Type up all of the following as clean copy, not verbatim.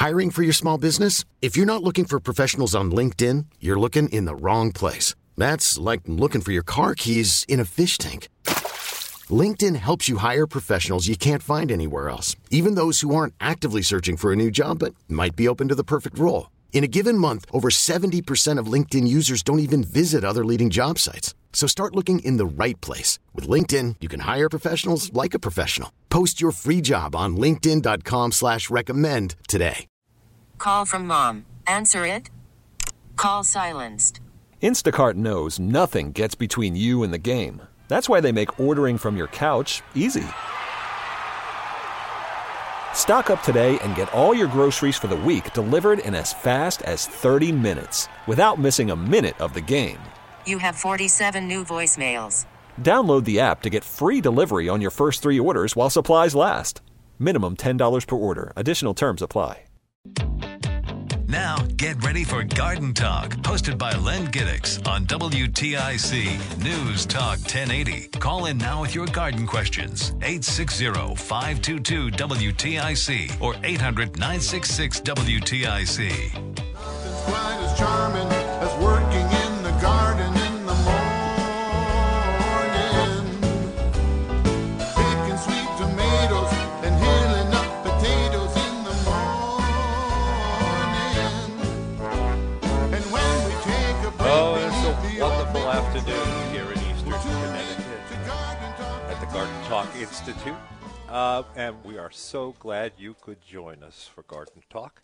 Hiring for your small business? If you're not looking for professionals on LinkedIn, you're looking in the wrong place. That's like looking for your car keys in a fish tank. LinkedIn helps you hire professionals you can't find anywhere else, even those who aren't actively searching for a new job but might be open to the perfect role. In a given month, over 70% of LinkedIn users don't even visit other leading job sites. So start looking in the right place. With LinkedIn, you can hire professionals like a professional. Post your free job on linkedin.com/recommend today. Call from mom. Answer it. Call silenced. Instacart knows nothing gets between you and the game. That's why they make ordering from your couch easy. Stock up today and get all your groceries for the week delivered in as fast as 30 minutes without missing a minute of the game. You have 47 new voicemails. Download the app to get free delivery on your first 3 orders while supplies last. Minimum $10 per order. Additional terms apply. Now, get ready for Garden Talk, hosted by Len Giddix on WTIC News Talk 1080. Call in now with your garden questions. 860-522-WTIC or 800-966-WTIC. Quite as charming as working in the garden in the morning. Picking sweet tomatoes and handling up potatoes in the morning. And when we take a break, oh, it's a wonderful afternoon here in Eastern Connecticut at the Garden Talk Institute. And we are so glad you could join us for Garden Talk.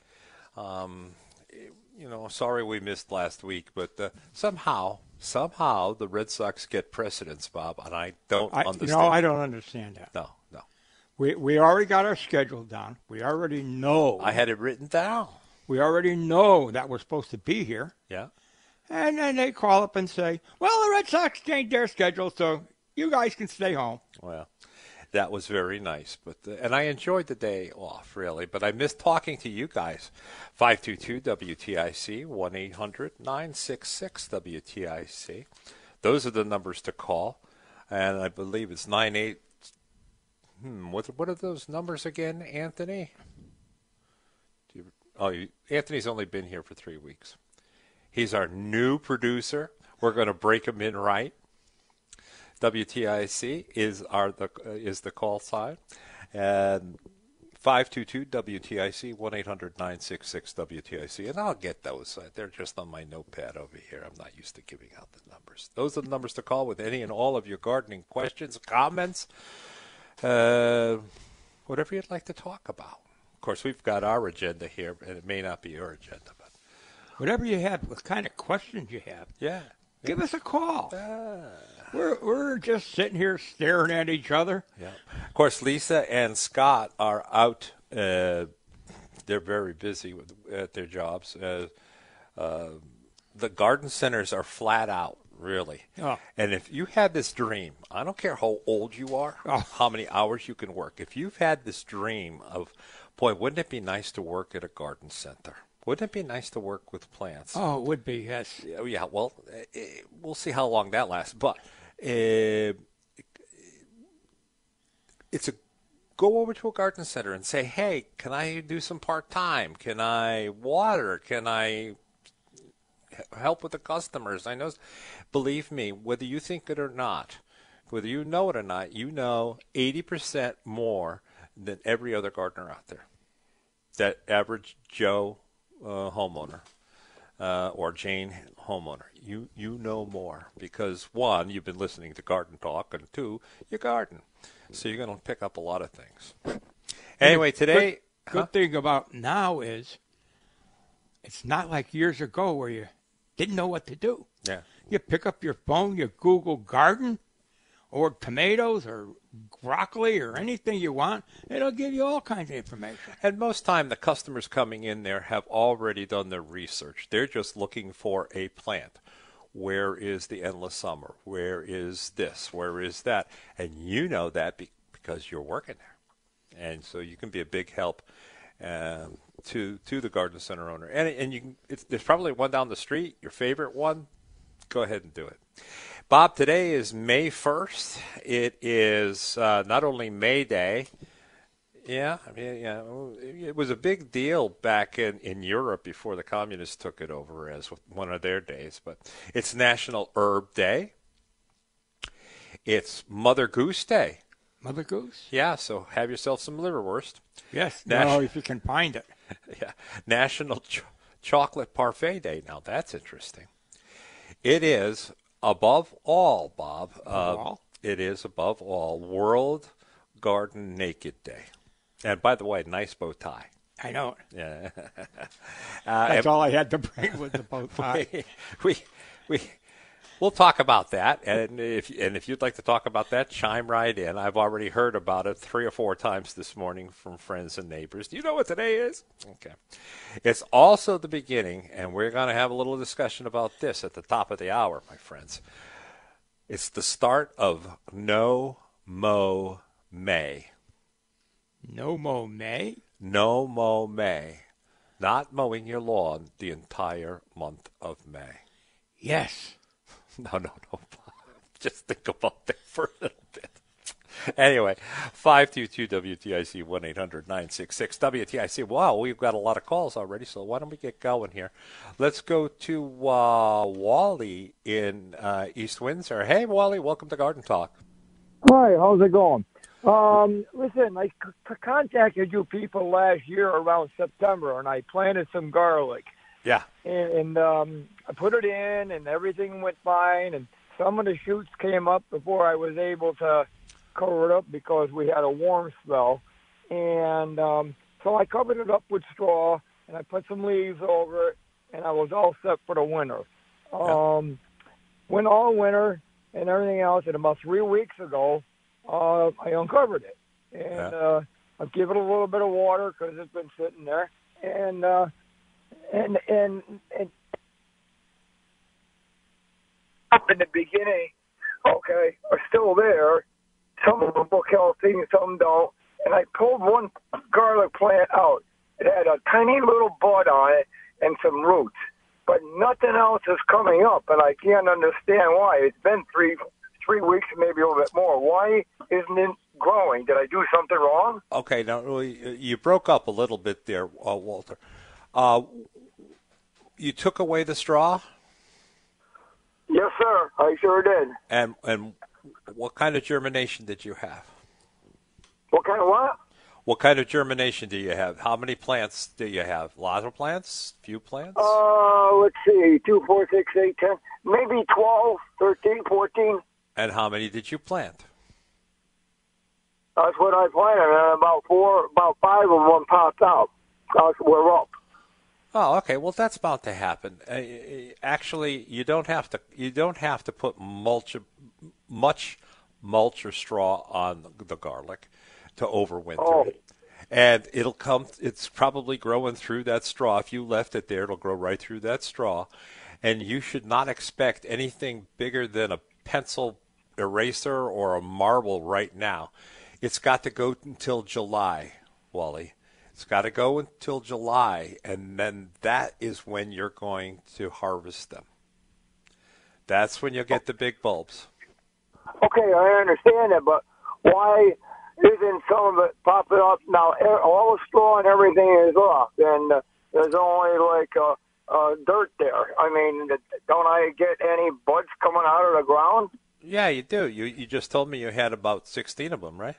Sorry we missed last week, but somehow the Red Sox get precedence, Bob, and I don't understand. No, I don't understand that. No. We already got our schedule down. We already know. I had it written down. We already know that we're supposed to be here. Yeah. And then they call up and say, well, the Red Sox changed their schedule, so you guys can stay home. Well, that was very nice, and I enjoyed the day off, really. But I missed talking to you guys. 522-WTIC, 1-800-966-WTIC. Those are the numbers to call, and I believe it's 98. What are those numbers again, Anthony? Anthony's only been here for 3 weeks. He's our new producer. We're going to break him in right. WTIC is the call sign, and 522-WTIC, 1-800-966-WTIC, and I'll get those. They're just on my notepad over here. I'm not used to giving out the numbers. Those are the numbers to call with any and all of your gardening questions, comments, whatever you'd like to talk about. Of course, we've got our agenda here, and it may not be your agenda, but whatever you have, what kind of questions you have, give us a call. We're just sitting here staring at each other. Yeah. Of course, Lisa and Scott are out. They're very busy at their jobs. The garden centers are flat out, really. Oh. And if you had this dream, I don't care how old you are, how many hours you can work. If you've had this dream of, boy, wouldn't it be nice to work at a garden center? Wouldn't it be nice to work with plants? Oh, it would be, yes. Yeah, well, we'll see how long that lasts. But go over to a garden center and say, hey, can I do some part-time? Can I water? Can I help with the customers? I know, believe me, whether you think it or not, whether you know it or not, you know 80% more than every other gardener out there. That average Joe homeowner or Jane homeowner, you know more because, one, you've been listening to Garden Talk, and two, you garden. So you're going to pick up a lot of things. Anyway, today... Good thing about now is it's not like years ago where you didn't know what to do. Yeah. You pick up your phone, you Google garden or tomatoes or broccoli or anything you want. It'll give you all kinds of information. And most time the customers coming in there have already done their research. They're just looking for a plant. Where is the endless summer? Where is this? Where is that? And you know that because you're working there. And so you can be a big help to the garden center owner. And you can, there's probably one down the street, your favorite one. Go ahead and do it. Bob, today is May 1st. It is not only May Day, Yeah, I mean, yeah, it was a big deal back in Europe before the communists took it over as one of their days. But it's National Herb Day. It's Mother Goose Day. Mother Goose? Yeah, so have yourself some liverwurst. Yes. Nash- No, if you can find it. Yeah, National Chocolate Parfait Day. Now that's interesting. It is above all, Bob. It is above all World Garden Naked Day. And by the way, nice bow tie. I know it. Yeah. That's all I had to bring was the bow tie. We'll talk about that, and if you'd like to talk about that, chime right in. I've already heard about it 3 or 4 times this morning from friends and neighbors. Do you know what today is? Okay. It's also the beginning, and we're going to have a little discussion about this at the top of the hour, my friends. It's the start of No Mow May. No Mow May? No Mow May. Not mowing your lawn the entire month of May. Yes. No. Just think about that for a little bit. Anyway, 522-WTIC, 1-800-966-WTIC. Wow, we've got a lot of calls already, so why don't we get going here? Let's go to Wally in East Windsor. Hey, Wally, welcome to Garden Talk. Hi, how's it going? Listen, I contacted you people last year around September, and I planted some garlic. Yeah. And I put it in, and everything went fine, and some of the shoots came up before I was able to cover it up because we had a warm spell. And so I covered it up with straw, and I put some leaves over it, and I was all set for the winter. Went all winter and everything else, and about 3 weeks ago, I uncovered it. And I'll give it a little bit of water because it's been sitting there. And up in the beginning, okay, are still there. Some of them look healthy and some don't. And I pulled one garlic plant out. It had a tiny little bud on it and some roots. But nothing else is coming up, and I can't understand why. It's been three weeks, maybe a little bit more. Why isn't it growing? Did I do something wrong? Okay, now you broke up a little bit there, Walter. You took away the straw? Yes, sir. I sure did. And what kind of germination did you have? What kind of what? What kind of germination do you have? How many plants do you have? Lots of plants? Few plants? Let's see. 2, 4, 6, 8, 10. Maybe 12, 13, 14. And how many did you plant? That's what I planted. And about 5 of them popped out. We're up. Oh, okay. Well, that's about to happen. Actually, you don't have to put much mulch or straw on the garlic to overwinter it. And it's probably growing through that straw. If you left it there, it'll grow right through that straw. And you should not expect anything bigger than a pencil eraser or a marble right now. It's got to go until July, Wally. It's got to go until July, and then that is when you're going to harvest them. That's when you'll get the big bulbs. Okay, I understand that, but why isn't some of it popping up now? All the straw and everything is off, and there's only like dirt there. I mean, don't I get any buds coming out of the ground? Yeah, you do. You just told me you had about 16 of them, right?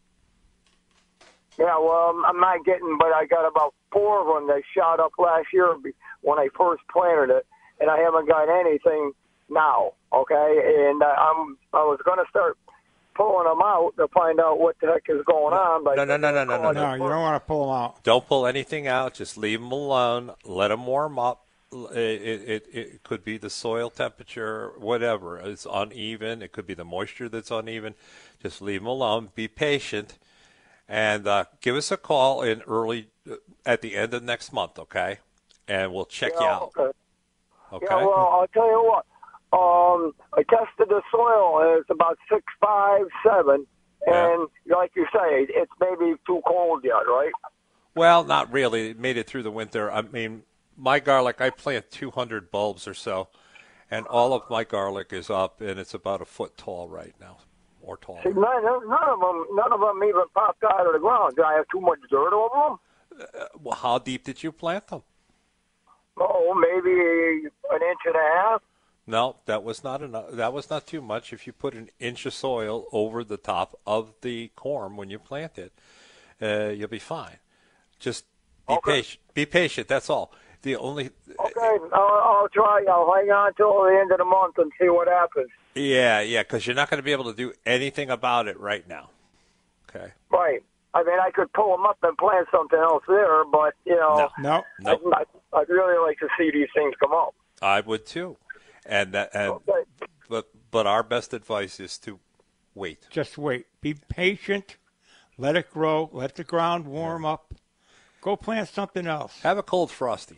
Yeah, well, I'm not getting, but I got about 4 of them that shot up last year when I first planted it, and I haven't got anything now, okay? And I was going to start pulling them out to find out what the heck is going on. But No, No, you don't want to pull them out. Don't pull anything out. Just leave them alone. Let them warm up. It could be the soil temperature, whatever. It's uneven. It could be the moisture that's uneven. Just leave them alone. Be patient. And give us a call at the end of next month, okay? And we'll check you out. Okay? Yeah, well, I'll tell you what. I tested the soil, and it's about 6.5, 7. And like you say, it's maybe too cold yet, right? Well, not really. It made it through the winter. I mean, my garlic, I plant 200 bulbs or so, and all of my garlic is up, and it's about a foot tall right now. or taller. See, none of them even popped out of the ground. Do I have too much dirt over them? Well, how deep did you plant them? Oh, maybe an inch and a half. No, that was not enough. That was not too much. If you put an inch of soil over the top of the corm when you plant it, you'll be fine. Just be patient. Be patient. That's all. The only. Okay, I'll try. I'll hang on till the end of the month and see what happens. Yeah, because you're not going to be able to do anything about it right now. Okay. Right. I mean, I could pull them up and plant something else there, but No. I'd really like to see these things come up. I would too, Okay. but our best advice is to wait. Just wait. Be patient. Let it grow. Let the ground warm up. Go plant something else. Have a cold frosty.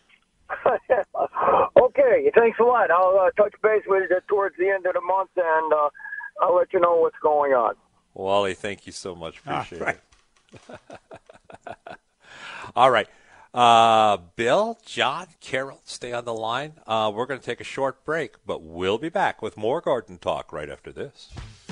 Okay, thanks a lot. I'll touch base with you towards the end of the month, and I'll let you know what's going on. Wally, thank you so much. Appreciate right. it. All right. Bill, John, Carol, stay on the line. We're going to take a short break, but we'll be back with more Garden Talk right after this.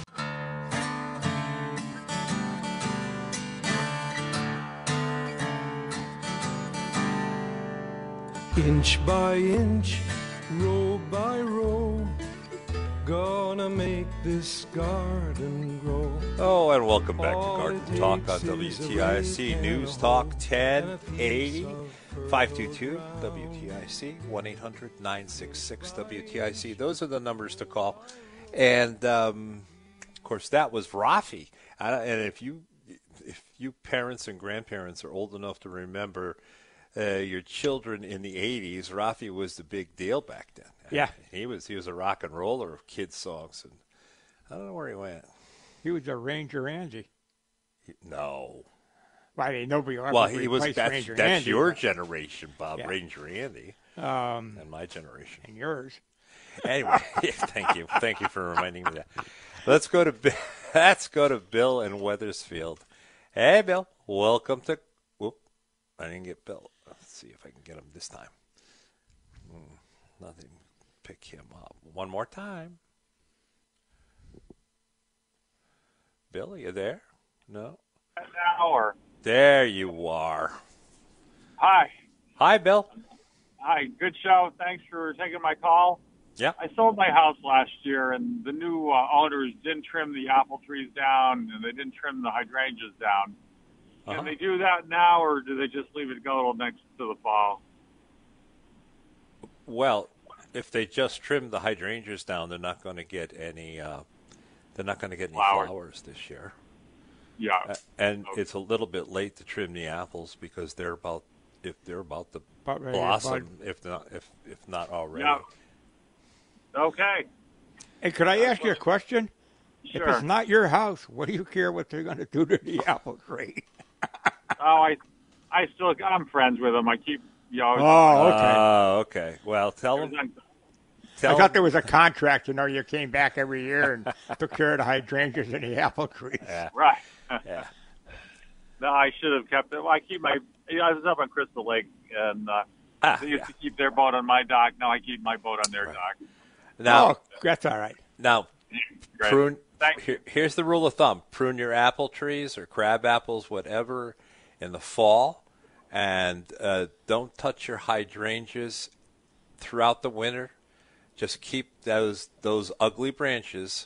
Inch by inch, row by row, gonna make this garden grow. Oh, and welcome back to Garden Talk on WTIC News Talk 1080, 522-WTIC, 1-800-966-WTIC. Those are the numbers to call. And, of course, that was Rafi. And if you parents and grandparents are old enough to remember your children in the 80s, Rafi was the big deal back then. Yeah. He was a rock and roller of kids' songs. And I don't know where he went. He was a Ranger Andy. No. Well, I mean, nobody ever Well, he was. Ranger That's Andy, your but- generation, Bob. Yeah. Ranger Andy, and my generation. And yours. Anyway, thank you for reminding me that. Let's go to Bill in Wethersfield. Hey, Bill. Welcome to. Whoop, I didn't get Bill. Let's see if I can get him this time. Nothing. Pick him up one more time. Bill, are you there? No. An hour. There you are. Hi. Hi, Bill. Hi. Good show. Thanks for taking my call. Yeah. I sold my house last year, and the new owners didn't trim the apple trees down, and they didn't trim the hydrangeas down. Can they do that now, or do they just leave it go till next to the fall? Well, if they just trim the hydrangeas down, they're not going to get any. They're not going to get any flowers this year. Yeah. And it's a little bit late to trim the apples because they're about to ready to blossom, if not already. Yeah. Okay. Hey, could I ask you a question? Sure. If it's not your house, what do you care what they're going to do to the apple tree? I'm friends with them. I keep. Oh, okay. Okay. Well, tell them. I thought there was a contract. You came back every year and took care of the hydrangeas and the apple trees. Yeah. Right. Yeah. No, I should have kept it. Well, I was up on Crystal Lake, and they used to keep their boat on my dock. Now I keep my boat on their dock. Now, that's all right. Now, Great. here's the rule of thumb. Prune your apple trees or crab apples, whatever, in the fall, and don't touch your hydrangeas throughout the winter. Just keep those ugly branches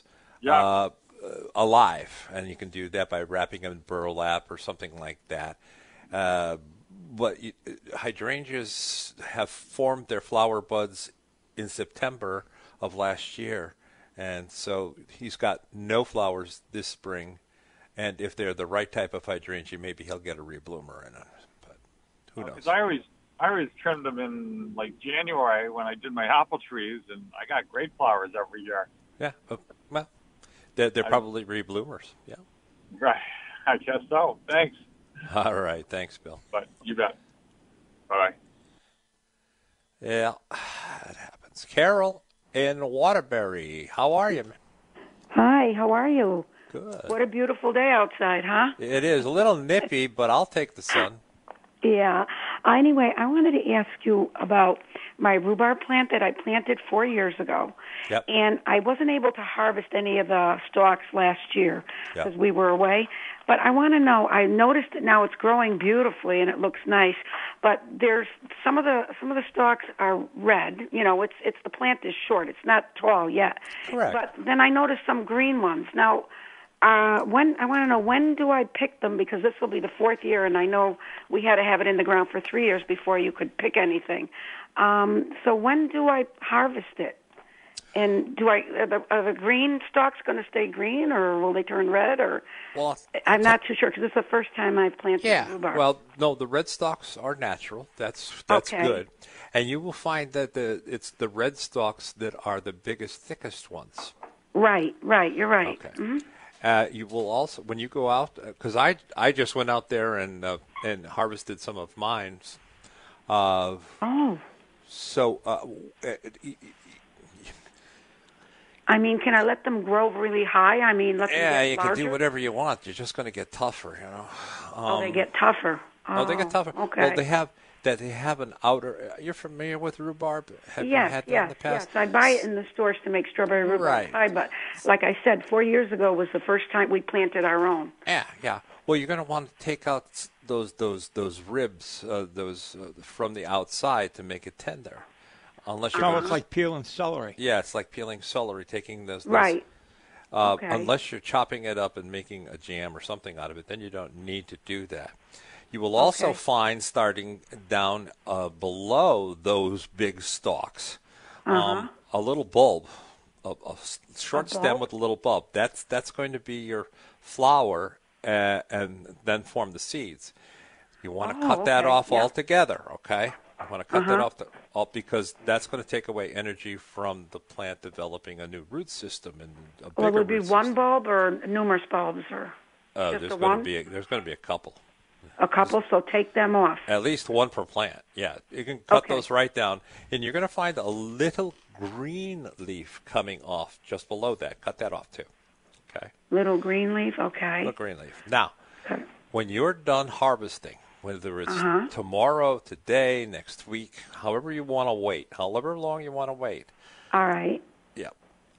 alive, and you can do that by wrapping them in burlap or something like that. But hydrangeas have formed their flower buds in September of last year, and so he's got no flowers this spring. And if they're the right type of hydrangea, maybe he'll get a rebloomer in it. But who knows? Because I always trimmed them in like January when I did my apple trees, and I got great flowers every year. Yeah, well, they're probably rebloomers. Yeah. Right. I guess so. Thanks. All right. Thanks, Bill. But you bet. Bye. Yeah, that happens. Carol in Waterbury, how are you? Hi. How are you? Good. What a beautiful day outside, huh? It is a little nippy, but I'll take the sun. Yeah. Anyway, I wanted to ask you about my rhubarb plant that I planted 4 years ago. Yep. And I wasn't able to harvest any of the stalks last year because we were away. But I want to know, I noticed that now it's growing beautifully and it looks nice, but there's some of the stalks are red. You know, it's the plant is short. It's not tall yet. Correct. But then I noticed some green ones. Now, I want to know, when do I pick them? Because this will be the 4th year, and I know we had to have it in the ground for 3 years before you could pick anything. So when do I harvest it? And are the green stalks going to stay green, or will they turn red? Or I'm not too sure because this is the first time I've planted rhubarb. Well, no, the red stalks are natural. That's Okay. good, and you will find that it's the red stalks that are the biggest, thickest ones. Right. You're right. Okay. Mm-hmm. You will also, when you go out, because I just went out there and harvested some of mine. So. I mean, can I let them grow really high? I mean, let them get you larger? can do whatever you want. You're just going to get tougher, you know. They get tougher. They get tougher. Okay. Well, they have an outer. You're familiar with rhubarb? Have you had that in the past? Yes. I buy it in the stores to make strawberry rhubarb pie. But like I said, 4 years ago was the first time we planted our own. Yeah. Well, you're going to want to take out those ribs, from the outside to make it tender. Unless you're it's like peeling celery. Yeah, it's like peeling celery, taking those. Right. Okay. Unless you're chopping it up and making a jam or something out of it, then you don't need to do that. You will also find, starting down below those big stalks, a little bulb, a short stem with a little bulb. That's going to be your flower, and then form the seeds. You want to cut that off altogether, okay? You want to cut that off because that's going to take away energy from the plant developing a new root system and a bigger will it be root one system. bulb or numerous bulbs, or There's going to be a couple. A couple, so take them off. At least one per plant. Yeah, you can cut those right down, and you're going to find a little green leaf coming off just below that. Cut that off too. Okay. Little green leaf. Okay. Little green leaf. Now, when you're done harvesting, whether it's tomorrow, today, next week, however you want to wait, however long you want to wait. All right. Yeah.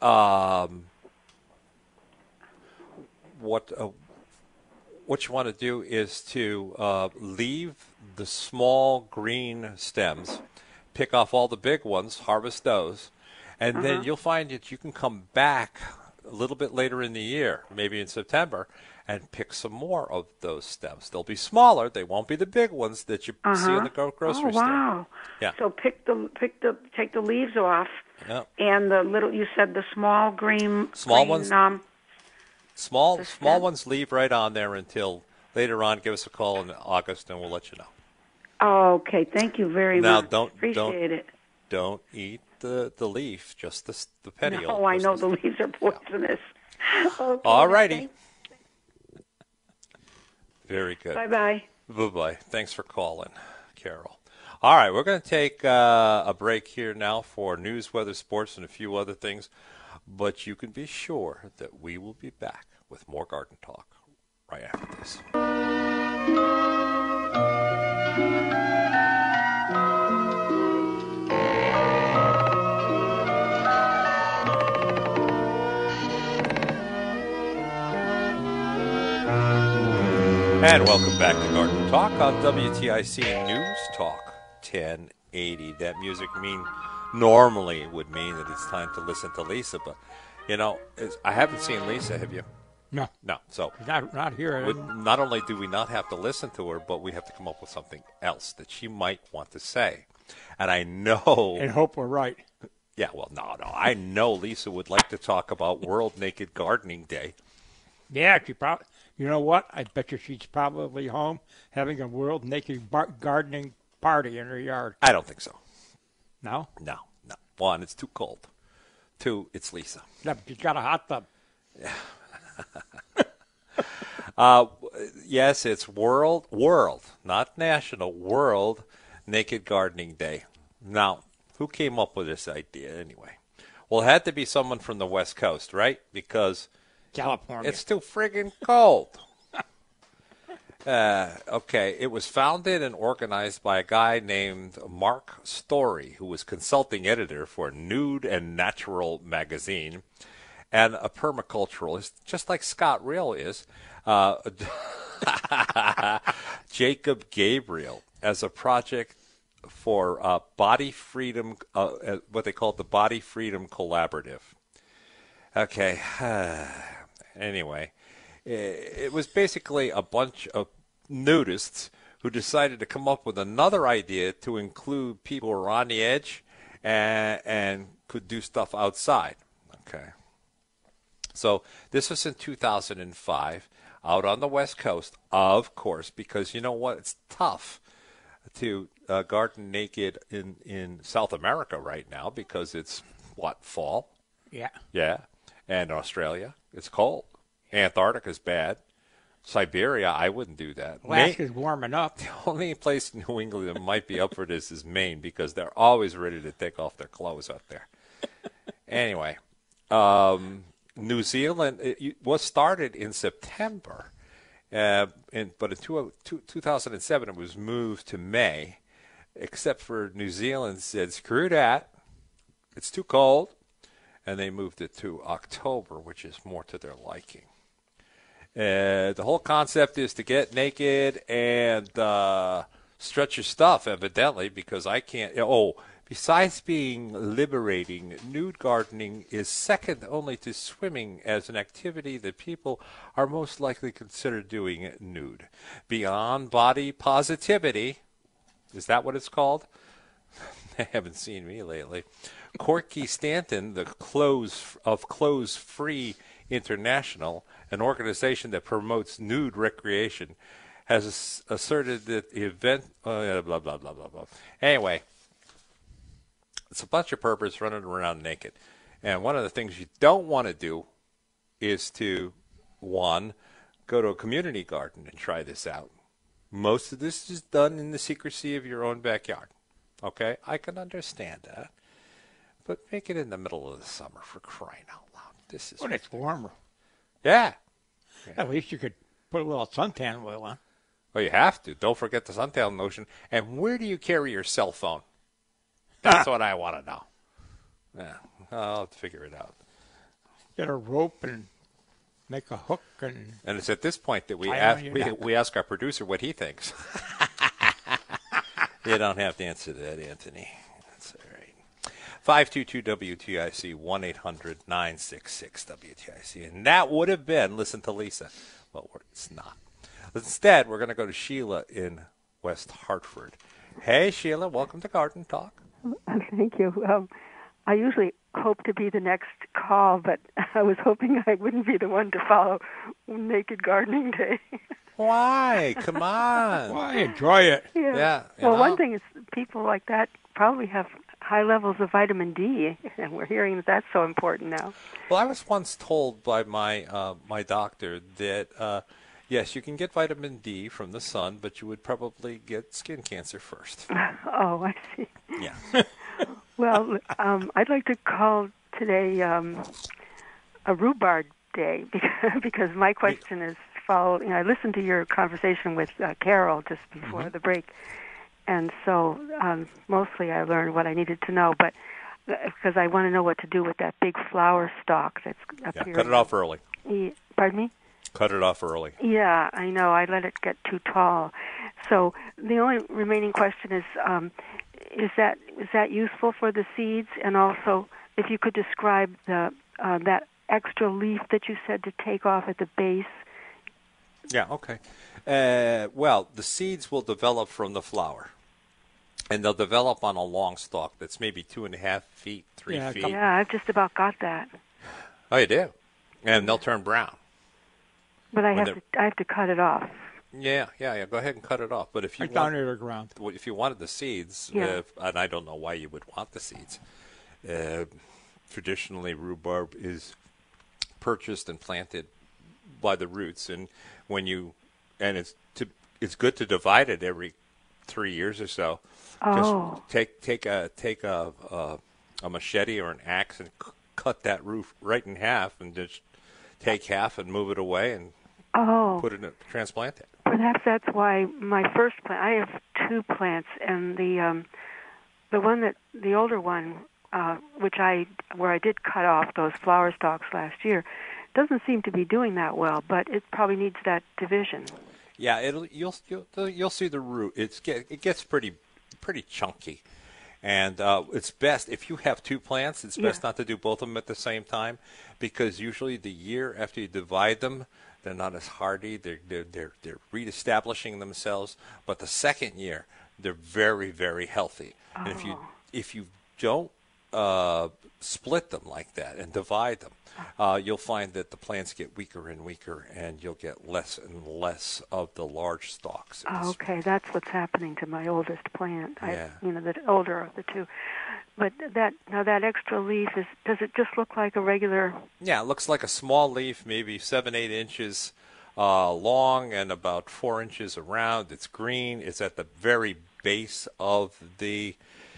What you want to do is to leave the small green stems, pick off all the big ones, harvest those, and then you'll find that you can come back a little bit later in the year, maybe in September, and pick some more of those stems. They'll be smaller. They won't be the big ones that you see in the grocery store. Oh, wow. Yeah. So take the leaves off, Yeah. and you said the small green. Ones. Small ones leave right on there until later on. Give us a call in August, and we'll let you know. Oh, okay. Thank you very much. Appreciate it. Don't eat the leaf, just the petiole. No, I know the leaves are poisonous. Okay, all righty. Very good. Bye-bye. Bye-bye. Thanks for calling, Carol. All right, we're going to take a break here now for news, weather, sports, and a few other things. But you can be sure that we will be back with more Garden Talk right after this. And welcome back to Garden Talk on WTIC News Talk 1080. That music normally would mean that it's time to listen to Lisa, but I haven't seen Lisa. Have you? No. So not here. Not only do we not have to listen to her, but we have to come up with something else that she might want to say. And I know. And hope we're right. Yeah. Well, no. I know Lisa would like to talk about World Naked Gardening Day. Yeah, she probably. You know what? I bet you she's probably home having a World Naked Gardening party in her yard. I don't think so. No? No. One, it's too cold. Two, it's Lisa. Yeah, but she's got a hot tub. Yes, it's World, not National, World Naked Gardening Day. Now, who came up with this idea anyway? Well, it had to be someone from the West Coast, right? Because California. It's too friggin' cold. Okay, it was founded and organized by a guy named Mark Story, who was consulting editor for Nude and Natural magazine, and a permaculturalist, just like Scott Real is. Jacob Gabriel, as a project for Body Freedom, what they call the Body Freedom Collaborative. Okay, anyway, it was basically a bunch of nudists who decided to come up with another idea to include people who are on the edge and could do stuff outside. Okay. So this was in 2005 out on the West Coast, of course, because you know what? It's tough to garden naked in South America right now because it's, fall? Yeah. Yeah. And Australia, it's cold. Antarctica's bad. Siberia, I wouldn't do that. Alaska's warming up. The only place in New England that might be up for this is Maine because they're always ready to take off their clothes up there. Anyway, New Zealand, it was started in September, but in 2007 it was moved to May, except for New Zealand said, screw that, it's too cold, and they moved it to October, which is more to their liking. The whole concept is to get naked and stretch your stuff, evidently, because I can't. Besides being liberating, nude gardening is second only to swimming as an activity that people are most likely consider doing nude. Beyond body positivity, is that what it's called? They haven't seen me lately. Corky Stanton, the Clothes Free International, an organization that promotes nude recreation, has asserted that the event, blah, blah, blah, blah, blah. Anyway, it's a bunch of perverts running around naked. And one of the things you don't want to do is to, one, go to a community garden and try this out. Most of this is done in the secrecy of your own backyard. Okay? I can understand that. But make it in the middle of the summer, for crying out loud. This is when it's warmer. Yeah. At least you could put a little suntan oil on. Well, you have to. Don't forget the suntan lotion. And where do you carry your cell phone? That's what I want to know. Yeah, I'll have to figure it out. Get a rope and make a hook. And it's at this point that we ask our producer what he thinks. You don't have to answer that, Anthony. That's all right. 522-WTIC, 1-800-966-WTIC. And that would have been, listen to Lisa. Well, it's not. Instead, we're going to go to Sheila in West Hartford. Hey, Sheila, welcome to Garden Talk. Thank you. I usually hope to be the next call, but I was hoping I wouldn't be the one to follow Naked Gardening Day. Why? Come on. Why? Enjoy it. Yeah. Well, one thing is people like that probably have high levels of vitamin D, and we're hearing that that's so important now. Well, I was once told by my doctor that, yes, you can get vitamin D from the sun, but you would probably get skin cancer first. Oh, I see. Yeah. Well, I'd like to call today a rhubarb day because my question is following. I listened to your conversation with Carol just before the break, and so mostly I learned what I needed to know, but because I want to know what to do with that big flower stalk that's appearing. Cut it off early. Pardon me? Cut it off early. Yeah, I know. I let it get too tall. So the only remaining question is that useful for the seeds? And also, if you could describe the that extra leaf that you said to take off at the base. Yeah, okay. Well, the seeds will develop from the flower. And they'll develop on a long stalk that's maybe 2.5 feet, 3 feet. Yeah, I've just about got that. Oh, you do? And they'll turn brown. But I have to cut it off. Yeah. Go ahead and cut it off. But if you down near the ground, if you wanted the seeds, and I don't know why you would want the seeds. Traditionally, rhubarb is purchased and planted by the roots, and it's good to divide it every 3 years or so. Oh. Just take a machete or an axe and cut that root right in half, and just take half and move it away and put it in, transplant it. Put Perhaps that's why my first plant. I have two plants, and the one that the older one, where I did cut off those flower stalks last year, doesn't seem to be doing that well. But it probably needs that division. Yeah, you'll see the root. It gets pretty chunky, and it's best if you have two plants. It's best not to do both of them at the same time, because usually the year after you divide them, they're not as hardy. They're reestablishing themselves. But the second year, they're very, very healthy. Oh. And if you don't split them like that and divide them, you'll find that the plants get weaker and weaker, and you'll get less and less of the large stalks. Oh, okay, that's what's happening to my oldest plant. Yeah. The older of the two. But that extra leaf does it just look like a regular? Yeah, it looks like a small leaf, maybe 7-8 inches long and about 4 inches around. It's green. It's at the very base of the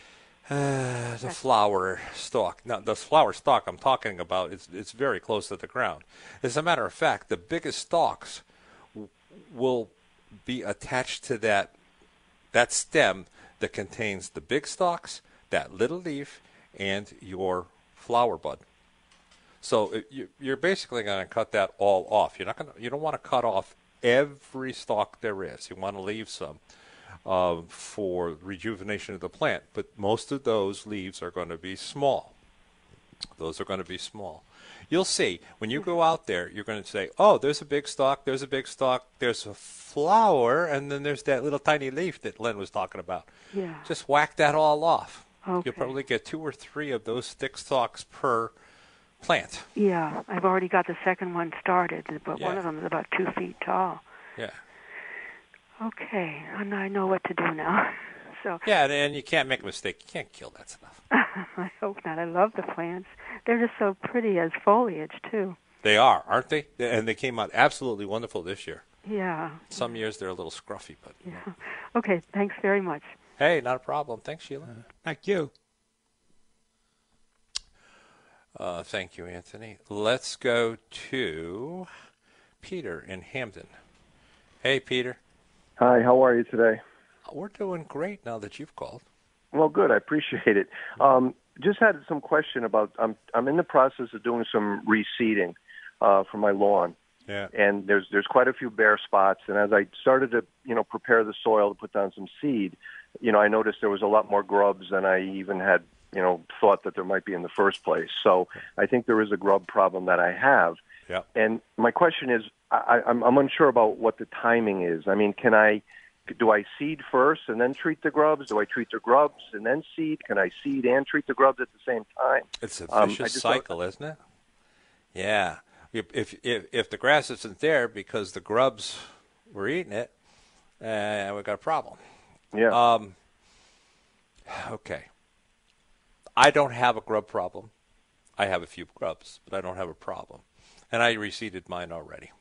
flower stalk. Now, the flower stalk I'm talking about, it's very close to the ground. As a matter of fact, the biggest stalks will be attached to that stem that contains the big stalks, that little leaf, and your flower bud. So you're basically going to cut that all off. You don't want to cut off every stalk there is. You want to leave some for rejuvenation of the plant, but most of those leaves are going to be small. Those are going to be small. You'll see, when you go out there, you're going to say, oh, there's a big stalk, there's a big stalk, there's a flower, and then there's that little tiny leaf that Len was talking about. Yeah. Just whack that all off. Okay. You'll probably get 2 or 3 of those thick stalks per plant. Yeah, I've already got the second one started, but one of them is about 2 feet tall. Yeah. Okay, and I know what to do now. So. Yeah, and you can't make a mistake. You can't kill that stuff. I hope not. I love the plants. They're just so pretty as foliage, too. They are, aren't they? And they came out absolutely wonderful this year. Yeah. Some years they're a little scruffy, but... Yeah. Okay, thanks very much. Hey, not a problem. Thanks, Sheila. Thank you. Thank you, Anthony. Let's go to Peter in Hamden. Hey, Peter. Hi, how are you today? We're doing great now that you've called. Well, good. I appreciate it. Just had some question about, I'm in the process of doing some reseeding for my lawn. Yeah. And there's quite a few bare spots. And as I started to, prepare the soil to put down some seed, I noticed there was a lot more grubs than I even had, thought that there might be in the first place. So I think there is a grub problem that I have. Yeah. And my question is, I'm unsure about what the timing is. I mean, do I seed first and then treat the grubs? Do I treat the grubs and then seed? Can I seed and treat the grubs at the same time? It's a vicious cycle, isn't it? Yeah. If the grass isn't there because the grubs were eating it, we've got a problem. Yeah. Okay. I don't have a grub problem. I have a few grubs, but I don't have a problem. And I reseeded mine already.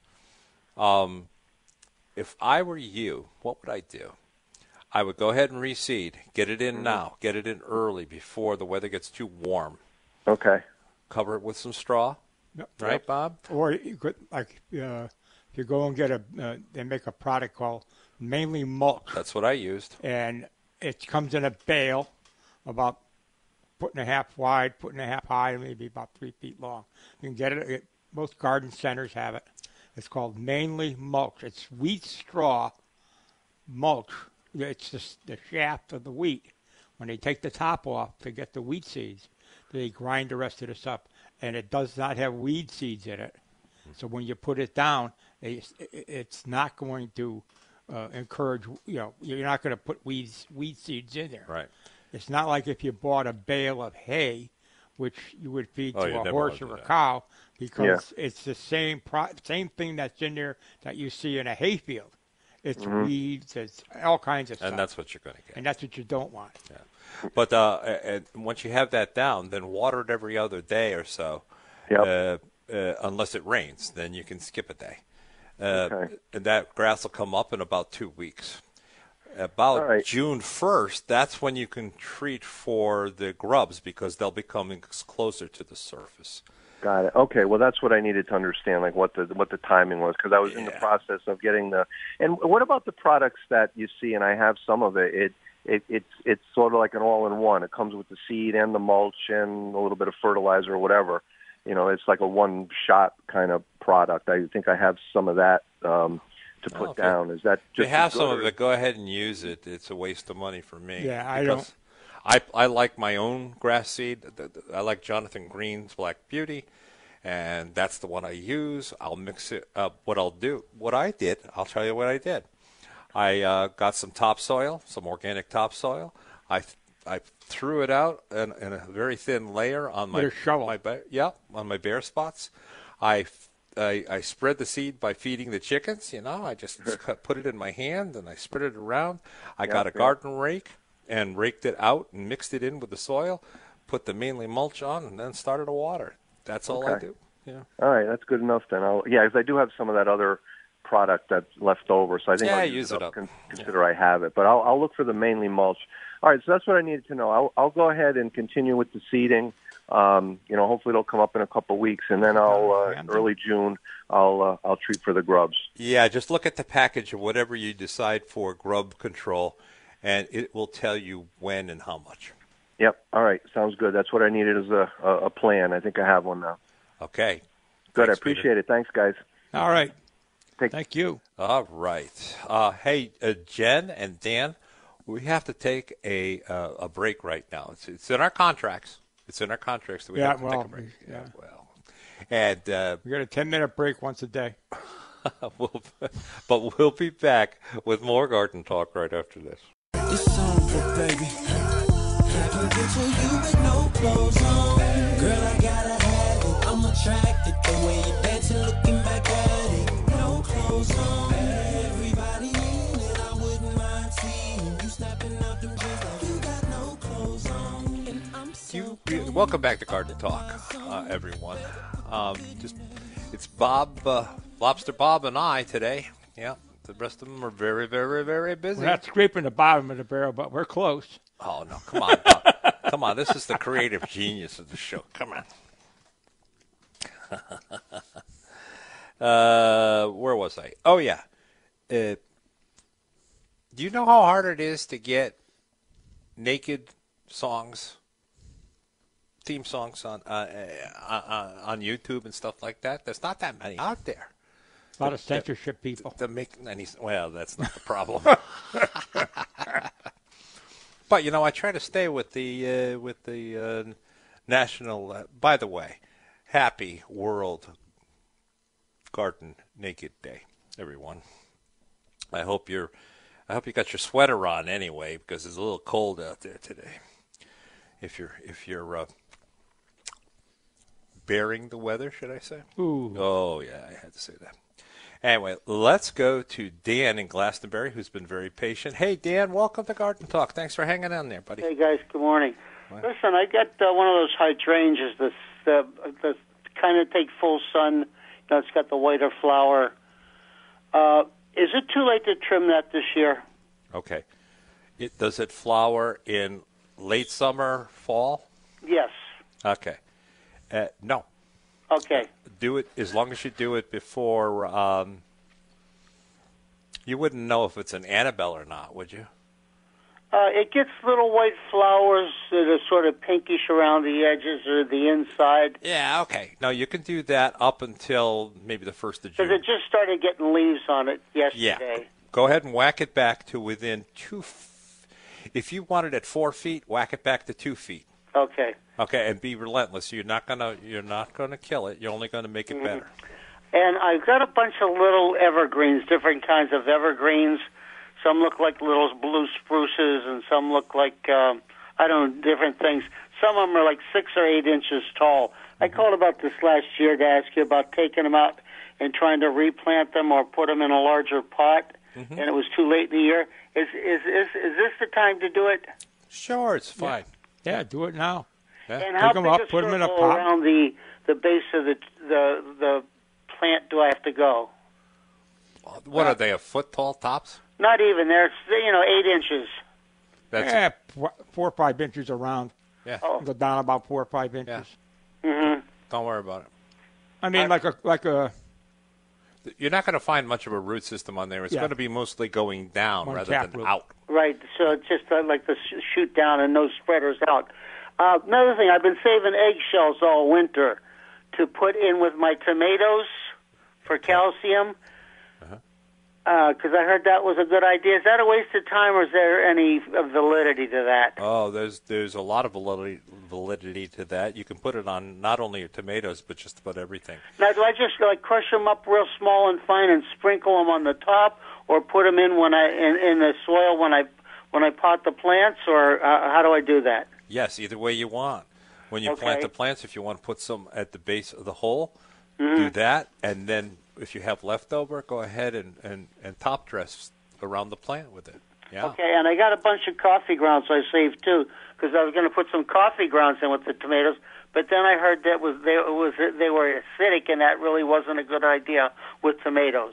If I were you, what would I do? I would go ahead and reseed. Get it in now. Get it in early before the weather gets too warm. Okay. Cover it with some straw. Yep. Right, Bob? Or you could, if you go and get they make a product called Mainly Mulch. That's what I used. And it comes in a bale about 1.5 wide, 1.5 high, maybe about 3 feet long. You can get it. Most garden centers have it. It's called Mainly Mulch. It's wheat straw mulch. It's just the shaft of the wheat. When they take the top off to get the wheat seeds, they grind the rest of this up. And it does not have weed seeds in it. So when you put it down, it's not going to encourage, you're not going to put weed seeds in there. Right. It's not like if you bought a bale of hay, which you would feed to a horse or a cow, because it's the same thing that's in there that you see in a hayfield. It's weeds, it's all kinds of stuff. And that's what you're going to get. And that's what you don't want. Yeah. But and once you have that down, then water it every other day or so. Yep. Unless it rains, then you can skip a day. Okay. And that grass will come up in about 2 weeks. About June 1st, that's when you can treat for the grubs because they'll be coming closer to the surface. Got it. Okay, well, that's what I needed to understand, like what the timing was, because I was in the process of getting the. And what about the products that you see? And I have some of it. It's sort of like an all-in-one. It comes with the seed and the mulch and a little bit of fertilizer or whatever. You know, it's like a one-shot kind of product. I think I have some of that to put down. Is that just? If you have some of it, go ahead and use it. It's a waste of money for me. Yeah, I don't. I like my own grass seed. I like Jonathan Green's Black Beauty, and that's the one I use. I'll mix it up. I'll tell you what I did. I got some topsoil, some organic topsoil. I threw it out in a very thin layer on my on my bare spots. I spread the seed by feeding the chickens. You know, I just put it in my hand and I spread it around. I got a garden rake and raked it out and mixed it in with the soil, put the mainly mulch on, and then started to water. That's all I do. Yeah. All right, that's good enough then. Because I do have some of that other product that's left over, so I think I'll use it up. Consider I have it, but I'll look for the mainly mulch. All right, so that's what I needed to know. I'll go ahead and continue with the seeding. Hopefully it'll come up in a couple of weeks, and then early June I'll treat for the grubs. Yeah, just look at the package of whatever you decide for grub control, and it will tell you when and how much. Yep. All right. Sounds good. That's what I needed as a plan. I think I have one now. Okay. Good. Thanks, I appreciate it. Thanks, guys. All right. Thank you. All right. Hey, Jen and Dan, we have to take a break right now. It's in our contracts. It's in our contracts that we have to take a break. And we got a 10-minute break once a day. But we'll be back with more garden talk right after this. It's over, baby. I can picture you with no clothes on. Girl, I gotta have it. I'm attracted the way you dancing, looking back at it. No clothes on. Everybody in it, I wouldn't mind seeing you snapping out them jeans like you got no clothes on. And I'm so welcome back to Garden Talk, everyone. It's Bob, Lobster Bob, and I today. Yeah. The rest of them are very, very, very busy. We're not scraping the bottom of the barrel, but we're close. Oh, no. Come on, Bob. Come on. This is the creative genius of the show. Come on. Where was I? Oh, yeah. Do you know how hard it is to get naked songs, theme songs on YouTube and stuff like that? There's not that many out there. A lot of censorship people. Well, that's not the problem. But I try to stay with the national. By the way, happy World Garden Naked Day, everyone. I hope you got your sweater on anyway, because it's a little cold out there today. If you're bearing the weather, should I say? Ooh. Oh yeah, I had to say that. Anyway, let's go to Dan in Glastonbury, who's been very patient. Hey, Dan, welcome to Garden Talk. Thanks for hanging in there, buddy. Hey, guys, good morning. What? Listen, I got one of those hydrangeas that kind of take full sun. It's got the whiter flower. Is it too late to trim that this year? Okay. Does it flower in late summer, fall? Yes. Okay. No. Okay. Do it as long as you do it before. You wouldn't know if it's an Annabelle or not, would you? It gets little white flowers that are sort of pinkish around the edges or the inside. Yeah, okay. No, you can do that up until maybe the 1st of June. Because it just started getting leaves on it yesterday. Yeah. Go ahead and whack it back to within 2 If you want it at 4 feet, whack it back to 2 feet. Okay. Okay, and be relentless. You're not gonna kill it. You're only gonna make it better. And I've got a bunch of little evergreens, different kinds of evergreens. Some look like little blue spruces, and some look like different things. Some of them are like 6 or 8 inches tall. I called about this last year to ask you about taking them out and trying to replant them or put them in a larger pot, and it was too late in the year. Is this the time to do it? Sure, it's fine. Yeah, do it now. Yeah. And how big a circle around the base of the plant do I have to go? What are they, a foot tall tops? Not even. They're 8 inches. That's 4 or 5 inches around. Yeah. Go down about 4 or 5 inches. Mm-hmm. Don't worry about it. I mean, like a. You're not going to find much of a root system on there. It's going to be mostly going down rather than root. out. Right, so it's just like the shoot down and no spreaders out. Another thing, I've been saving eggshells all winter to put in with my tomatoes for calcium, because I heard that was a good idea. Is that a waste of time, or is there any validity to that? Oh, there's a lot of validity to that. You can put it on not only your tomatoes, but just about everything. Now, do I just crush them up real small and fine and sprinkle them on the top, or put them in in the soil when I pot the plants, or how do I do that? Yes, either way you want. When you plant the plants, if you want to put some at the base of the hole, do that, and then if you have leftover, go ahead and top dress around the plant with it. Yeah. Okay, and I got a bunch of coffee grounds I saved too, because I was going to put some coffee grounds in with the tomatoes, but then I heard that they were acidic, and that really wasn't a good idea with tomatoes.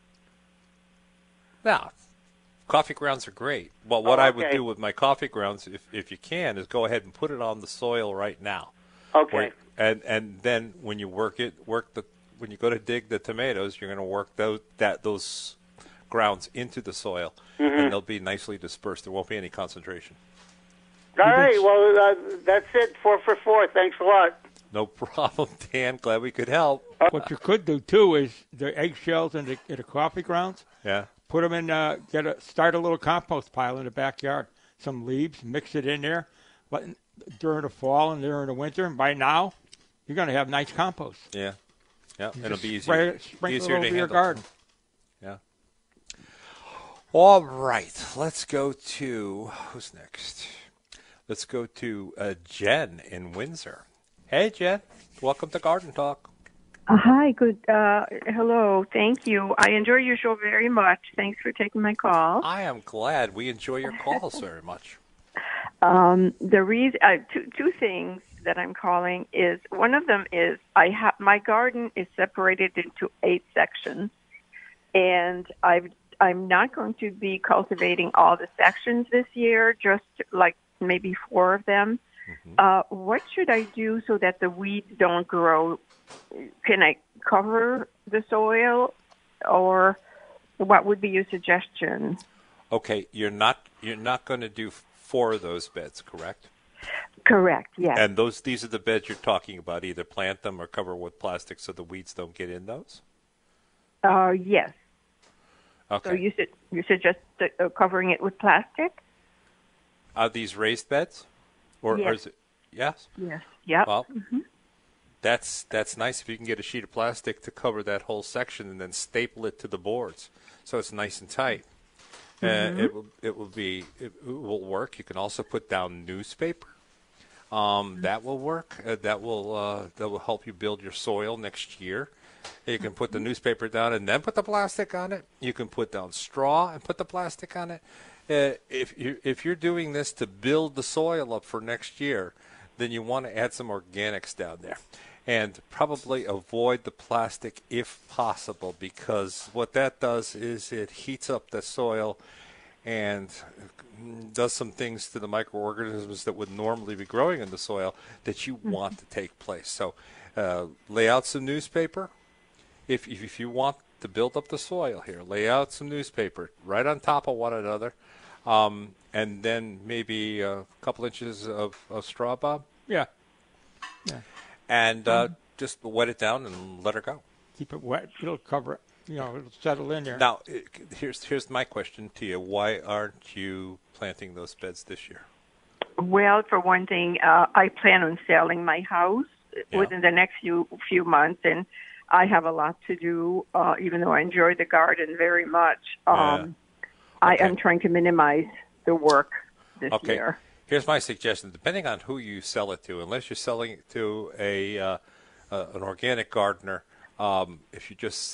Now, coffee grounds are great. Well, what I would do with my coffee grounds, if you can, is go ahead and put it on the soil right now. Okay. And then when you when you go to dig the tomatoes, you're going to work those grounds into the soil, and they'll be nicely dispersed. There won't be any concentration. All right. Well, that's it. 4 for 4. Thanks a lot. No problem, Dan. Glad we could help. What you could do too is the eggshells in the coffee grounds. Yeah. Put them in. Start a little compost pile in the backyard. Some leaves, mix it in there. During the fall and during the winter, and by now, you're going to have nice compost. Yeah. Yeah, You it'll just be sprinkle easier it to over your handle. garden. Yeah. All right, let's go to who's next? Let's go to Jen in Windsor. Hey, Jen. Welcome to Garden Talk. Hi, good. Hello, thank you. I enjoy your show very much. Thanks for taking my call. I am glad. We enjoy your calls very much. The reason, two things that I'm calling is, one of them is my garden is separated into 8 sections, and I'm not going to be cultivating all the sections this year, just like maybe 4 of them. What should I do so that the weeds don't grow? Can I cover the soil, or what would be your suggestion? Okay, you're not going to do 4 of those beds, correct? Correct, yes. And these are the beds you're talking about. Either plant them or cover with plastic so the weeds don't get in those? Yes. Okay. So you suggest covering it with plastic? Are these raised beds? Or Yes. is it? Yes? Yes. Yep. Well, that's nice if you can get a sheet of plastic to cover that whole section and then staple it to the boards so it's nice and tight. It will work. You can also put down newspaper. That will work. That will help you build your soil next year. You can put the newspaper down and then put the plastic on it. You can put down straw and put the plastic on it. If you're doing this to build the soil up for next year, then you want to add some organics down there. And probably avoid the plastic if possible, because what that does is it heats up the soil and does some things to the microorganisms that would normally be growing in the soil that you want to take place. So lay out some newspaper. If you want to build up the soil here, lay out some newspaper right on top of one another, and then maybe a couple inches of straw, Bob. Yeah. And just wet it down and let her go. Keep it wet. It'll cover it. It'll settle in there. Now, here's my question to you. Why aren't you planting those beds this year? Well, for one thing, I plan on selling my house within the next few months, and I have a lot to do, even though I enjoy the garden very much. I am trying to minimize the work this year. Here's my suggestion. Depending on who you sell it to, unless you're selling it to an organic gardener, if you just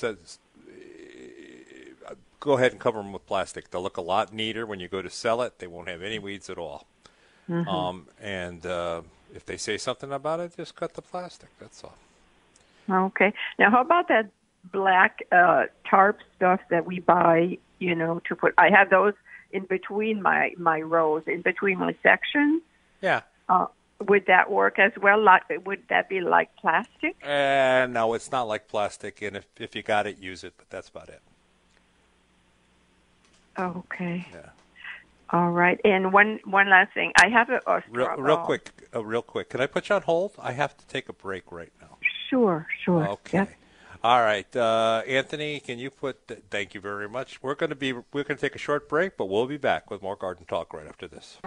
go ahead and cover them with plastic. They'll look a lot neater when you go to sell it. They won't have any weeds at all. And if they say something about it, just cut the plastic. That's all. Okay. Now, how about that black tarp stuff that we buy, to put? I have those in between my rows, in between my sections. Yeah. would that work as well? Like, would that be like plastic? No, it's not like plastic, and if you got it, use it, but that's about it. Okay. Yeah. All right. And one last thing. I have a Real quick. Can I put you on hold? I have to take a break right now. Sure. Okay. Yep. All right, Anthony, can you thank you very much. We're going to take a short break, but we'll be back with more Garden Talk right after this.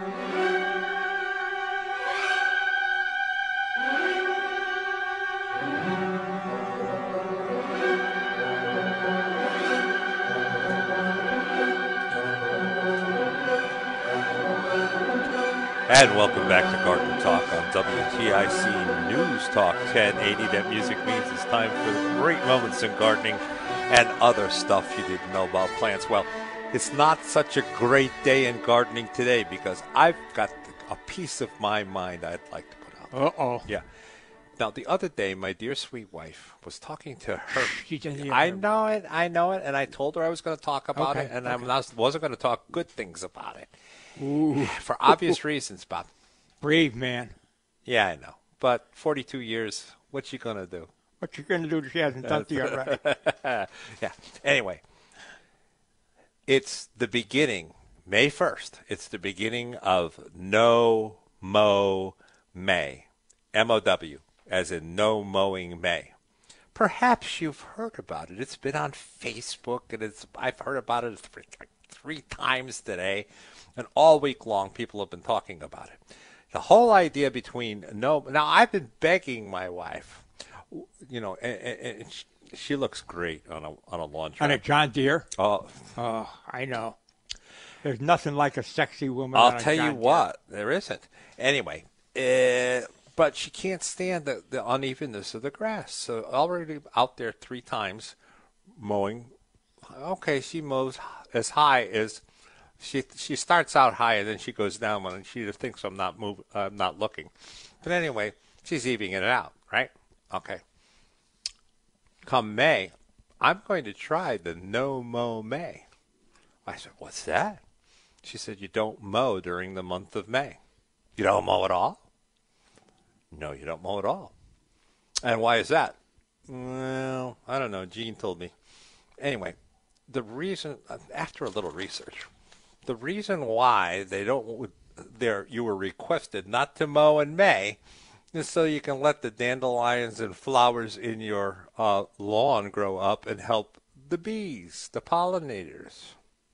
And welcome back to Garden Talk on WTIC News Talk 1080. That music means it's time for great moments in gardening and other stuff you didn't know about plants. Well, it's not such a great day in gardening today because I've got a piece of my mind I'd like to put out. Uh-oh. Yeah. Now, the other day, my dear sweet wife was talking to her. I know it, and I told her I was going to talk about it, and I wasn't going to talk good things about it. Ooh. For obvious reasons, Bob. Brave man. Yeah, I know. But 42 years, what you going to do? What you going to do that she hasn't done to you already? Yeah. Anyway, it's the beginning, May 1st. It's the beginning of No Mow May. M-O-W, as in No Mowing May. Perhaps you've heard about it. It's been on Facebook, and I've heard about it three times today. And all week long, people have been talking about it. The whole idea now I've been begging my wife, and she looks great on a lawn tractor. On a John Deere? Oh, I know. There's nothing like a sexy woman. I'll tell you what, there isn't. Anyway, but she can't stand the unevenness of the grass. So already out there 3 times mowing. Okay, she mows as high as. She starts out high and then she goes down when she thinks I'm not looking. But anyway, she's evening it out, right? Okay. Come May, I'm going to try the No Mow May. I said, what's that? She said, you don't mow during the month of May. You don't mow at all? No, you don't mow at all. And why is that? Well, I don't know. Gene told me. Anyway, the reason, after a little research, the reason why you were requested not to mow in May is so you can let the dandelions and flowers in your lawn grow up and help the bees, the pollinators.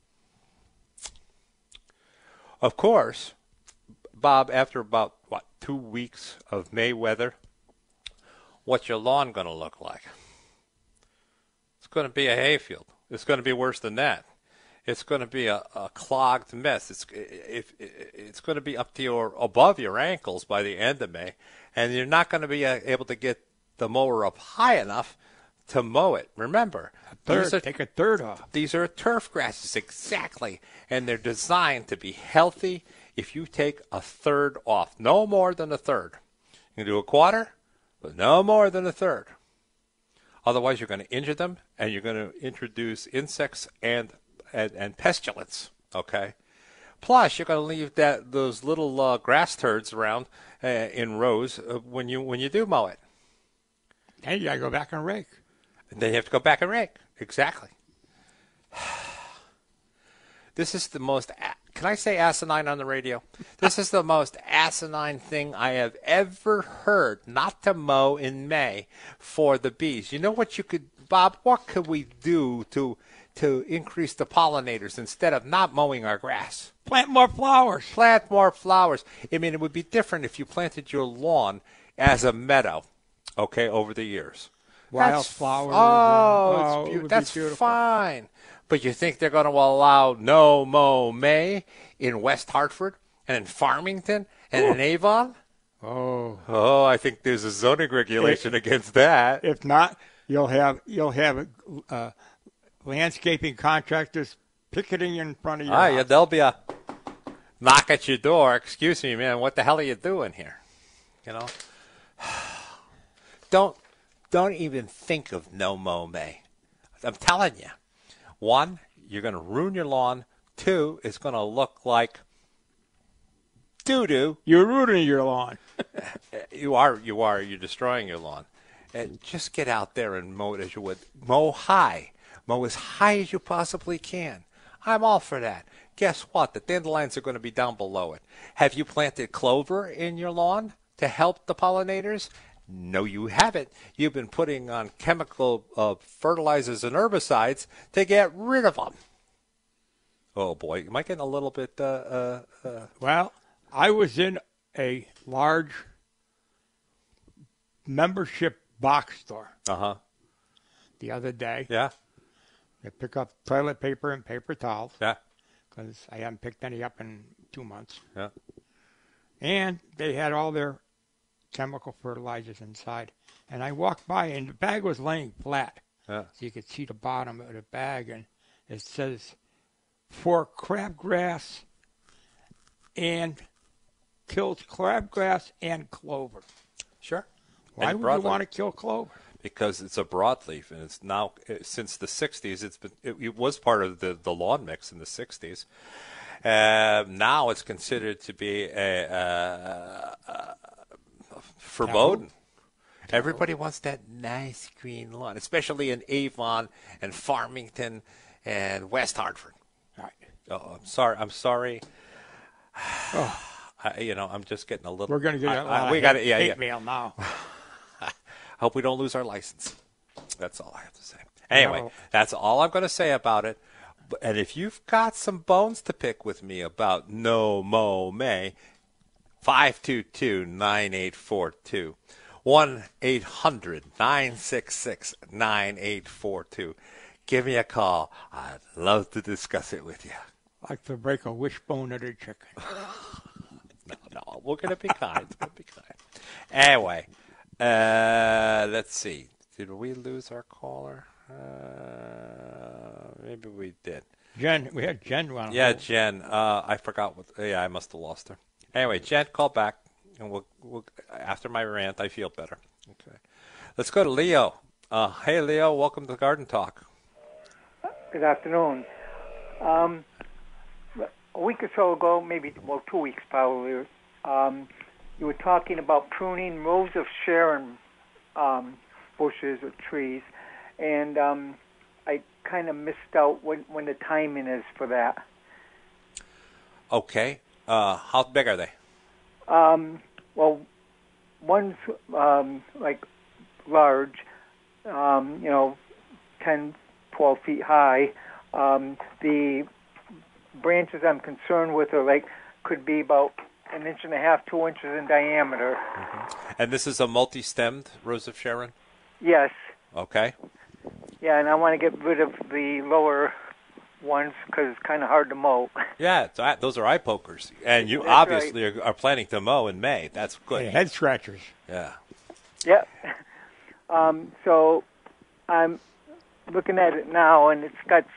Of course, Bob, after about, 2 weeks of May weather, what's your lawn going to look like? It's going to be a hayfield. It's going to be worse than that. It's going to be a clogged mess. It's going to be up to above your ankles by the end of May, and you're not going to be able to get the mower up high enough to mow it. Remember, take a third off. These are turf grasses, exactly, and they're designed to be healthy. If you take a third off, no more than a third. You can do a quarter, but no more than a third. Otherwise, you're going to injure them, and you're going to introduce insects and pestilence, okay? Plus, you're going to leave those little grass turds around in rows when you do mow it. Then you got to go back and rake. And then you have to go back and rake. Exactly. This is the most, can I say asinine on the radio? This is the most asinine thing I have ever heard, not to mow in May for the bees. You know what you could, Bob, what could we do to increase the pollinators instead of not mowing our grass? Plant more flowers. Plant more flowers. I mean, it would be different if you planted your lawn as a meadow, okay, over the years. Wildflowers. That's fine. But you think they're going to allow No Mow May in West Hartford and in Farmington and in Avon? Oh, I think there's a zoning regulation against that. If not, you'll have landscaping contractors picketing in front of your house. Yeah, there'll be a knock at your door. Excuse me, man, what the hell are you doing here? You know? Don't even think of No Mow May. I'm telling you. 1, you're going to ruin your lawn. 2, it's going to look like doo-doo. You're ruining your lawn. You are. You're destroying your lawn. And just get out there and mow it as you would. Mow high. Mow as high as you possibly can. I'm all for that. Guess what? The dandelions are going to be down below it. Have you planted clover in your lawn to help the pollinators? No, you haven't. You've been putting on chemical fertilizers and herbicides to get rid of them. Oh, boy. Am I getting a little bit... Well, I was in a large membership box store the other day. Yeah. I pick up toilet paper and paper towels. Yeah. Because I haven't picked any up in 2 months. Yeah. And they had all their chemical fertilizers inside. And I walked by, and the bag was laying flat. Yeah. So you could see the bottom of the bag, and it says, for crabgrass and kills crabgrass and clover. Sure. Why And would you broadleaf. want to kill clover? Because it's a broadleaf, and it's now since the 60s. It was part of the lawn mix in the 60s. Now it's considered to be a verboten. Everybody wants that nice green lawn, especially in Avon and Farmington and West Hartford. Right. Oh, I'm sorry. I'm just getting a little. We're going to get a lot we of got hate mail now. I hope we don't lose our license. That's all I have to say. Anyway, No. That's all I'm going to say about it. And if you've got some bones to pick with me about No Mow May, 522-9842. 1-800-966-9842. Give me a call. I'd love to discuss it with you. I'd like to break a wishbone of the chicken. No, we're going to be kind. Anyway, let's see. Did we lose our caller? Maybe we did. Jen, we had Jen on. Yeah, Jen. I forgot what. Yeah, I must have lost her. Anyway, Jen, call back, and we'll after my rant, I feel better. Okay. Let's go to Leo. Hey, Leo. Welcome to Garden Talk. Good afternoon. A week or so ago, maybe 2 weeks probably, you were talking about pruning rows of Sharon bushes or trees, and I kind of missed out when the timing is for that. Okay. How big are they? Well, one's like large, 10, 12 feet high. The branches I'm concerned with are could be about 1.5 inches, 2 inches in diameter. Mm-hmm. And this is a multi-stemmed Rose of Sharon? Yes. Okay. Yeah, and I want to get rid of the lower ones because it's kind of hard to mow. Yeah, those are eye pokers. And you That's obviously right. are planning to mow in May. That's good. Hey, head scratchers. Yeah. Yeah. So I'm looking at it now, and it's got,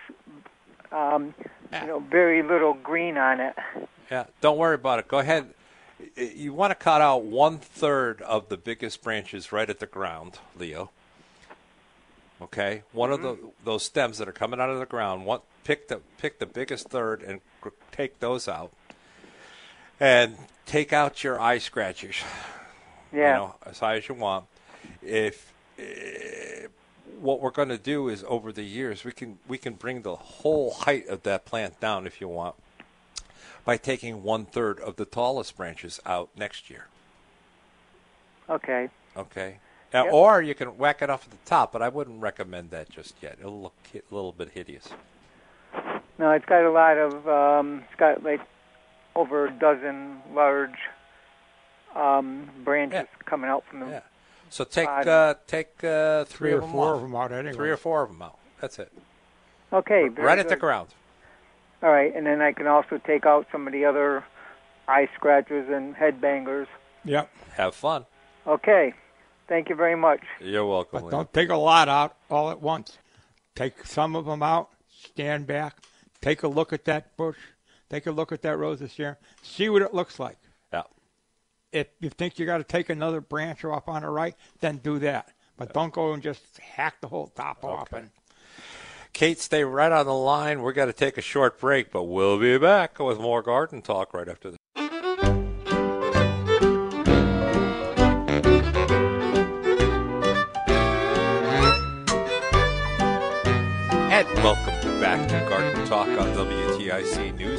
very little green on it. Yeah, don't worry about it. Go ahead. You want to cut out 1/3 of the biggest branches right at the ground, Leo. Okay, one of those stems that are coming out of the ground. Pick the biggest third and take those out, and take out your eye scratchers. Yeah. As high as you want. If what we're going to do is over the years we can bring the whole height of that plant down if you want by taking 1/3 of the tallest branches out next year. Okay. Okay. Now, or you can whack it off at the top, but I wouldn't recommend that just yet. It'll look a little bit hideous. No, it's got a lot of, it's got over a dozen large branches coming out from the So take bottom. three or of them four off. of them out anyway. 3 or 4 of them out. That's it. Okay. very Right at the good. ground. All right, and then I can also take out some of the other eye scratchers and headbangers. Yep. Have fun. Okay. Thank you very much. You're welcome. But don't take a lot out all at once. Take some of them out, stand back, take a look at that bush, take a look at that Rose of Sharon, see what it looks like. Yeah. If you think you got to take another branch off on the right, then do that. But don't go and just hack the whole top off. And Kate, stay right on the line. We're going to take a short break, but we'll be back with more garden talk right after this.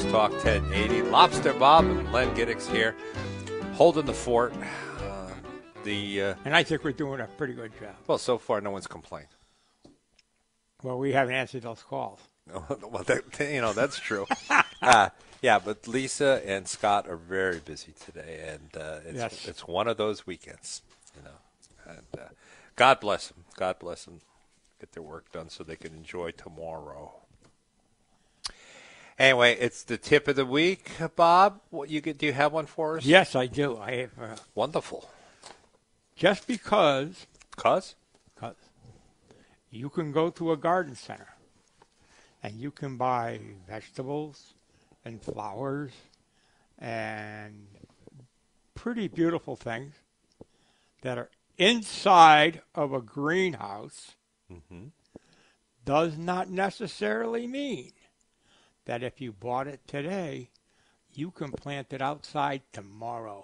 Talk 1080. Lobster Bob and Len Giddicks here, holding the fort. And I think we're doing a pretty good job. Well, so far, no one's complained. Well, we haven't answered those calls. Well, that's true. Yeah, but Lisa and Scott are very busy today, and it's one of those weekends, And God bless them. God bless them. Get their work done so they can enjoy tomorrow. Anyway, it's the tip of the week, Bob. Do you have one for us? Yes, I do. I have. Wonderful. Just because. Because you can go to a garden center and you can buy vegetables and flowers and pretty beautiful things that are inside of a greenhouse does not necessarily mean that if you bought it today, you can plant it outside tomorrow.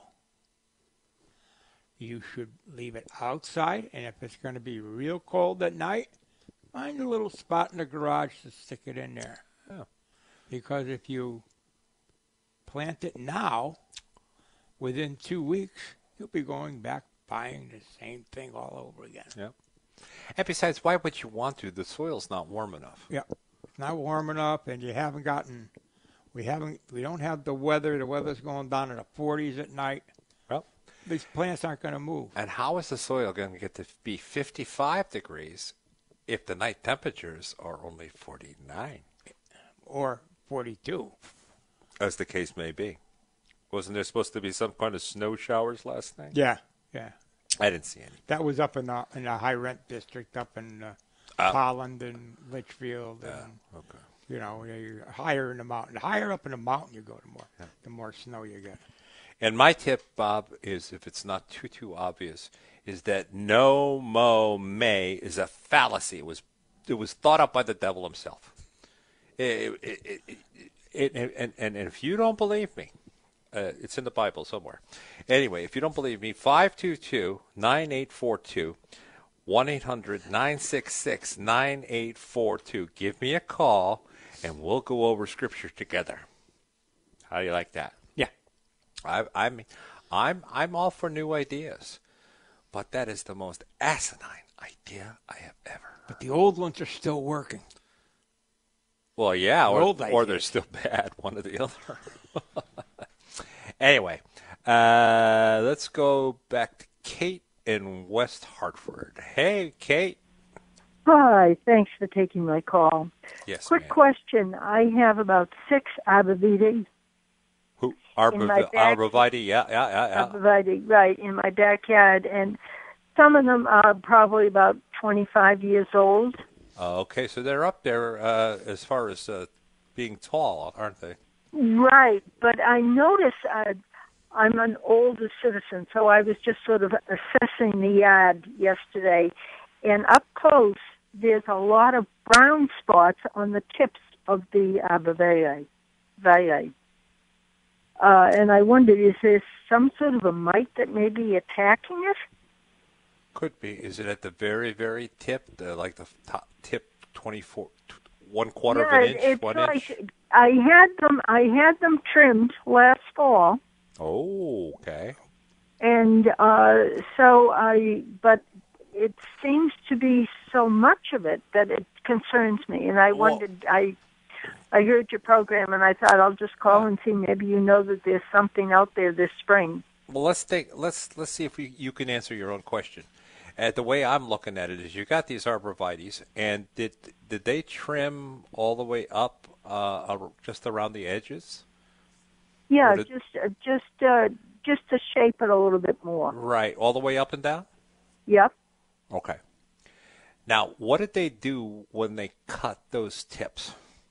You should leave it outside, and if it's going to be real cold at night, find a little spot in the garage to stick it in there. Yeah. Because if you plant it now, within 2 weeks, you'll be going back buying the same thing all over again. Yeah. And besides, why would you want to? The soil's not warm enough. Yeah. It's not warm enough, and we don't have the weather. The weather's going down in the 40s at night. Well, these plants aren't going to move. And how is the soil going to get to be 55 degrees if the night temperatures are only 49? Or 42. As the case may be. Wasn't there supposed to be some kind of snow showers last night? Yeah. I didn't see any. That was up in the high rent district up in Holland and Litchfield. And, okay. You're higher in the mountain. The higher up in the mountain you go, the more snow you get. And my tip, Bob, is if it's not too obvious, is that no mow May is a fallacy. It was thought up by the devil himself. And if you don't believe me, it's in the Bible somewhere. Anyway, if you don't believe me, 522-9842, 1-800-966-9842. Give me a call, and we'll go over Scripture together. How do you like that? Yeah. I'm all for new ideas, but that is the most asinine idea I have ever heard. But the old ones are still working. Well, yeah, or they're still bad, one or the other. Anyway, let's go back to Kate in West Hartford. Hey, Kate. Hi, thanks for taking my call. Yes, Quick ma'am. question. I have about 6 arborvitae. Arborvitae, yeah. Arborvitae, right, in my backyard, and some of them are probably about 25 years old. Okay, so they're up there as far as being tall, aren't they? Right, but I notice I'm an older citizen, so I was just sort of assessing the yard yesterday, and up close, there's a lot of brown spots on the tips of the arborvitae. And I wondered, is there some sort of a mite that may be attacking it? Could be. Is it at the very, very tip, like the top tip, 1/4 of an inch, it's 1 like, inch? I had them trimmed last fall. Oh, okay. And but it seems to be so much of it that it concerns me. And I wondered, I heard your program, and I thought I'll just call and see maybe you know that there's something out there this spring. Well, let's see if you can answer your own question. The way I'm looking at it is, you got these arborvitaes, and did they trim all the way up, just around the edges? Yeah, just to shape it a little bit more. Right, all the way up and down? Yep. Okay. Now, what did they do when they cut those tips?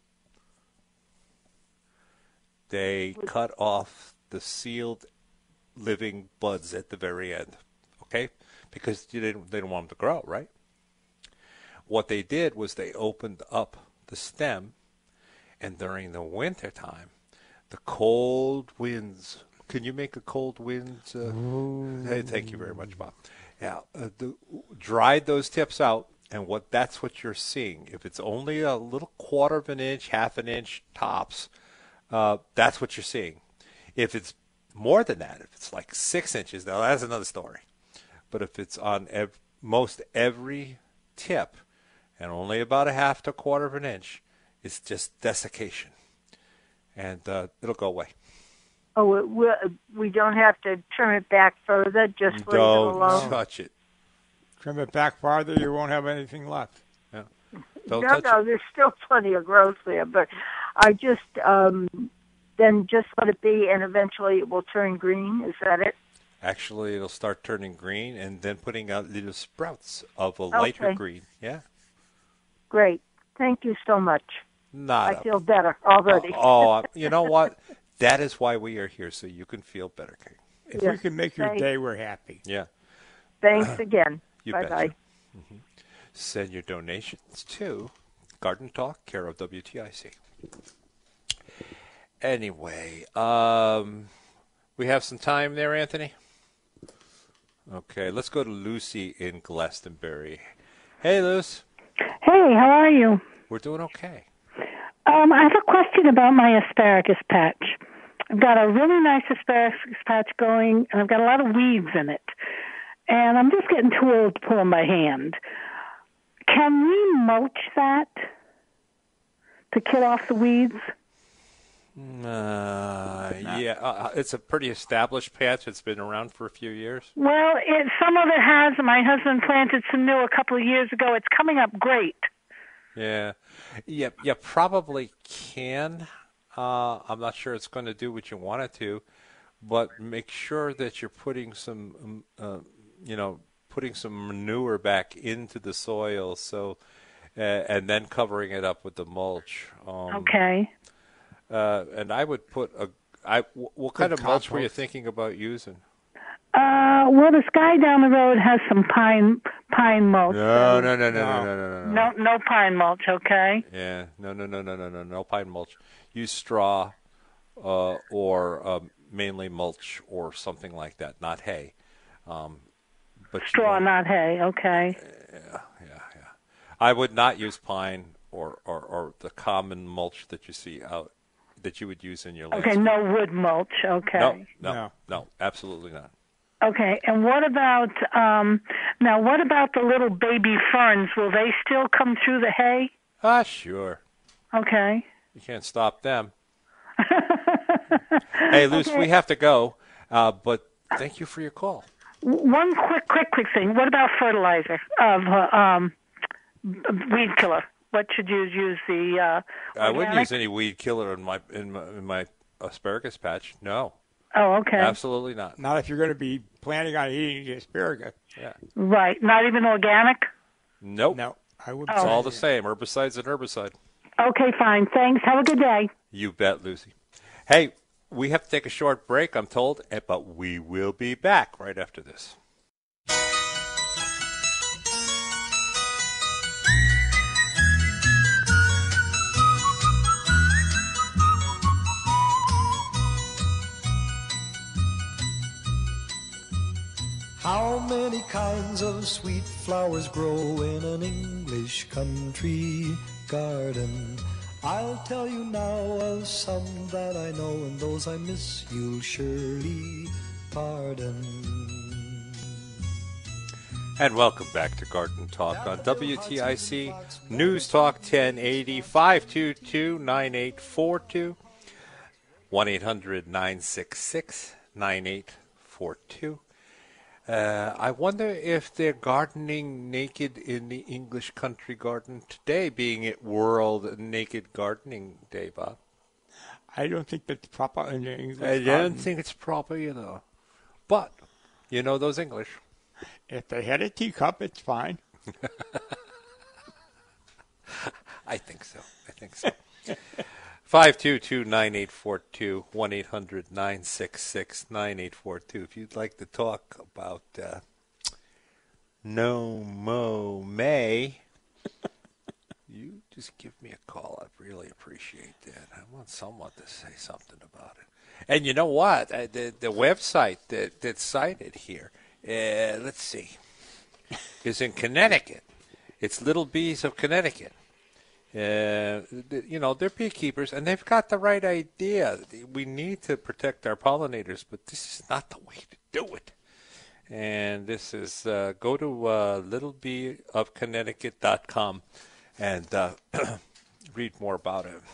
They cut off the sealed living buds at the very end, okay? Because they didn't want them to grow, right? What they did was they opened up the stem, and during the winter time, the cold winds. Can you make a cold winds? Hey, thank you very much, Bob. Yeah, dried those tips out, and that's what you're seeing. If it's only a little 1/4 of an inch, 1/2 inch tops, that's what you're seeing. If it's more than that, if it's like 6 inches, now that's another story. But if it's on most every tip and only about a half to a quarter of an inch, it's just desiccation. And it'll go away. Oh, we don't have to trim it back further, just leave it alone? Don't touch it. Trim it back farther, you won't have anything left. Yeah. No, there's still plenty of growth there, but I just then just let it be, and eventually it will turn green. Is that it? Actually, it'll start turning green and then putting out little sprouts of a lighter green. Yeah. Great. Thank you so much. I feel better already. You know what? That is why we are here, so you can feel better, Kate. If we can make your day, we're happy. Yeah. Thanks again. You Bye-bye. betcha. Mm-hmm. Send your donations to Garden Talk, care of WTIC. Anyway, we have some time there, Anthony? Okay, let's go to Lucy in Glastonbury. Hey, Luce. Hey, how are you? We're doing okay. I have a question about my asparagus patch. I've got a really nice asparagus patch going, and I've got a lot of weeds in it. And I'm just getting too old to pull them by hand. Can we mulch that to kill off the weeds? Yeah, it's a pretty established patch. It's been around for a few years. Well, some of it has. My husband planted some new a couple of years ago. It's coming up great. Yeah, you probably can. I'm not sure it's going to do what you want it to, but make sure that you're putting some, putting some manure back into the soil. So, and then covering it up with the mulch. Okay. And I would put what kind of mulch were you thinking about using? Well, this guy down the road has some pine mulch. No pine mulch, okay? Yeah, no pine mulch. Use straw, or mainly mulch or something like that, not hay. But straw, not hay, okay. Yeah. I would not use pine or the common mulch that you see out, that you would use in your landscape. Okay, no wood mulch, okay. No, absolutely not. Okay, and what about what about the little baby ferns? Will they still come through the hay? Sure. Okay. You can't stop them. Hey, Luce, we have to go, but thank you for your call. One quick thing. What about fertilizer of weed killer? What should you use? The I wouldn't use any weed killer in my asparagus patch. No. Oh, okay. Absolutely not. Not if you're going to be planning on eating the asparagus. Yeah. Right. Not even organic? Nope. No. I would. It's all the same. Herbicide's an herbicide. Okay, fine. Thanks. Have a good day. You bet, Lucy. Hey, we have to take a short break, I'm told, but we will be back right after this. How many kinds of sweet flowers grow in an English country garden? I'll tell you now of some that I know, and those I miss you'll surely pardon. And welcome back to Garden Talk on WTIC News Talk 1080, 522-9842, 1-800-966-9842. I wonder if they're gardening naked in the English country garden today, being it World Naked Gardening Day, Bob. I don't think that's proper in the English I garden. don't think it's proper either. But, you know those English. If they had a teacup, it's fine. I think so. 522-9842, 1-800-966-9842. If you'd like to talk about No Mo May, you just give me a call. I'd really appreciate that. I want someone to say something about it. And you know what? The website that's cited here, let's see, is in Connecticut. It's Little Bees of Connecticut. They're beekeepers, and they've got the right idea. We need to protect our pollinators, but this is not the way to do it. And this is go to littlebeeofconnecticut.com and read more about it.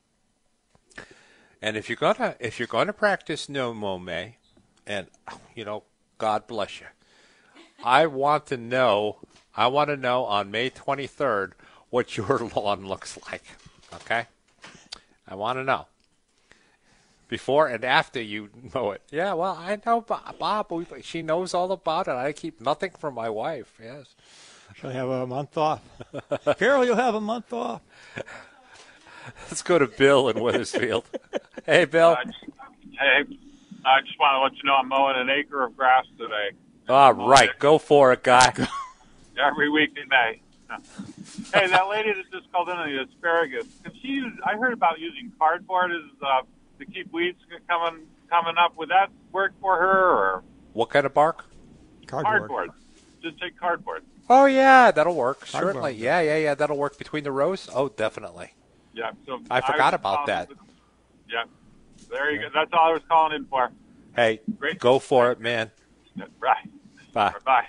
And if you're gonna practice no mow, and God bless you, I want to know on May 23rd what your lawn looks like. Okay, I want to know before and after you mow it. Yeah, well, I know Bob. She knows all about it. I keep nothing from my wife. Yes, she'll have a month off. Carol, you'll have a month off. Let's go to Bill in Wethersfield. Hey, Bill. Hey, I just want to let you know I'm mowing an acre of grass today. All right, go for it, guy. Every week in May. Hey, that lady that just called in on the asparagus, can she use? I heard about using cardboard as to keep weeds coming up. Would that work for her? Or what kind of bark? Cardboard. Just take cardboard. Oh yeah, that'll work. Cardboard. Certainly. Yeah. That'll work between the rows. Oh, definitely. Yeah. So I forgot about that. Yeah. There you go. That's all I was calling in for. Hey, great. Go for it, man. Right. Bye. Bye.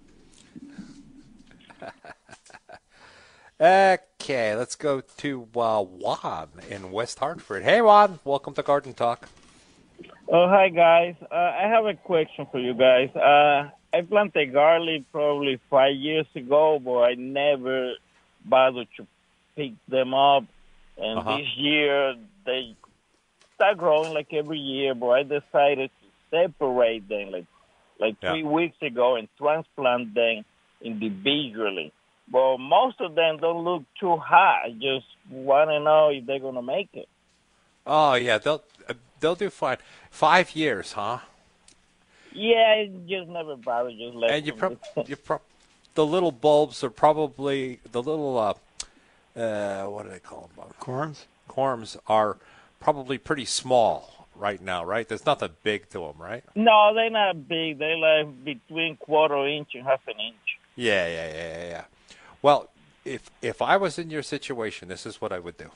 Okay, let's go to Juan in West Hartford. Hey, Juan. Welcome to Garden Talk. Oh, hi, guys. I have a question for you guys. I planted garlic probably 5 years ago, but I never bothered to pick them up. And this year, they start growing like every year, but I decided to separate them like 3 weeks ago and transplant them individually. But most of them don't look too hot. I just want to know if they're going to make it. Oh, yeah, they'll do fine. 5 years, huh? Yeah, I just never bothered. Just left and the little bulbs are probably the little, what do they call them? Corms? Corms are probably pretty small right now, right? There's nothing big to them, right? No, they're not big. They're like between quarter inch and half an inch. Yeah. Well, if I was in your situation, this is what I would do.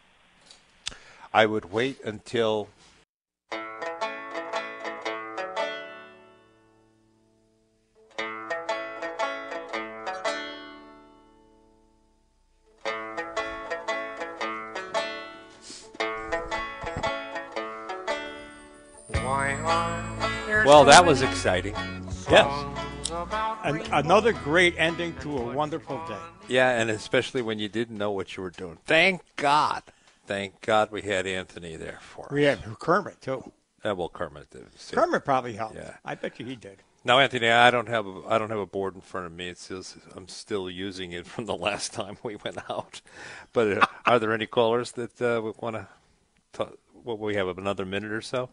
I would wait until well, that was exciting. Yes. And another great ending to a wonderful day. Yeah, and especially when you didn't know what you were doing. Thank God we had Anthony there for us. We had Kermit, too. Well, Kermit did. Kermit probably helped. Yeah. I bet you he did. Now, Anthony, I don't have a board in front of me. I'm still using it from the last time we went out. But are there any callers that we want to talk? What, we have another minute or so?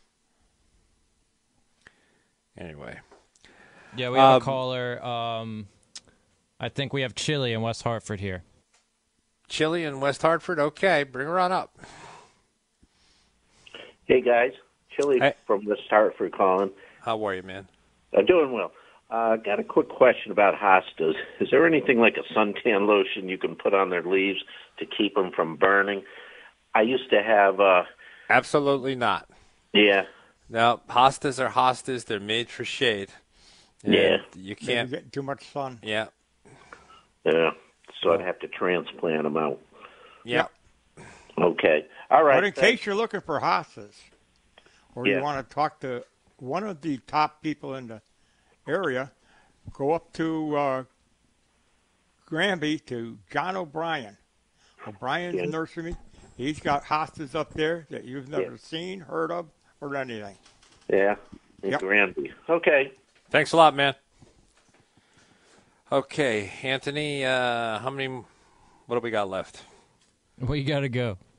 Anyway. Yeah, we have a caller. I think we have Chili in West Hartford here. Chili in West Hartford? Okay, bring her on up. Hey, guys. Chili from West Hartford calling. How are you, man? I'm doing well. Got a quick question about hostas. Is there anything like a suntan lotion you can put on their leaves to keep them from burning? I used to have... Absolutely not. Yeah. Now, hostas are hostas. They're made for shade. Yeah. You can't get too much sun. Yeah. Yeah. So I'd have to transplant them out. Yeah. Okay. All right. But in case you're looking for hostas, or you want to talk to one of the top people in the area, go up to Granby to John O'Brien. O'Brien's nursery. He's got hostas up there that you've never seen, heard of, or anything. Yeah. Granby. Okay. Thanks a lot, man. Okay, Anthony, how many? What do we got left? Well, you got to go.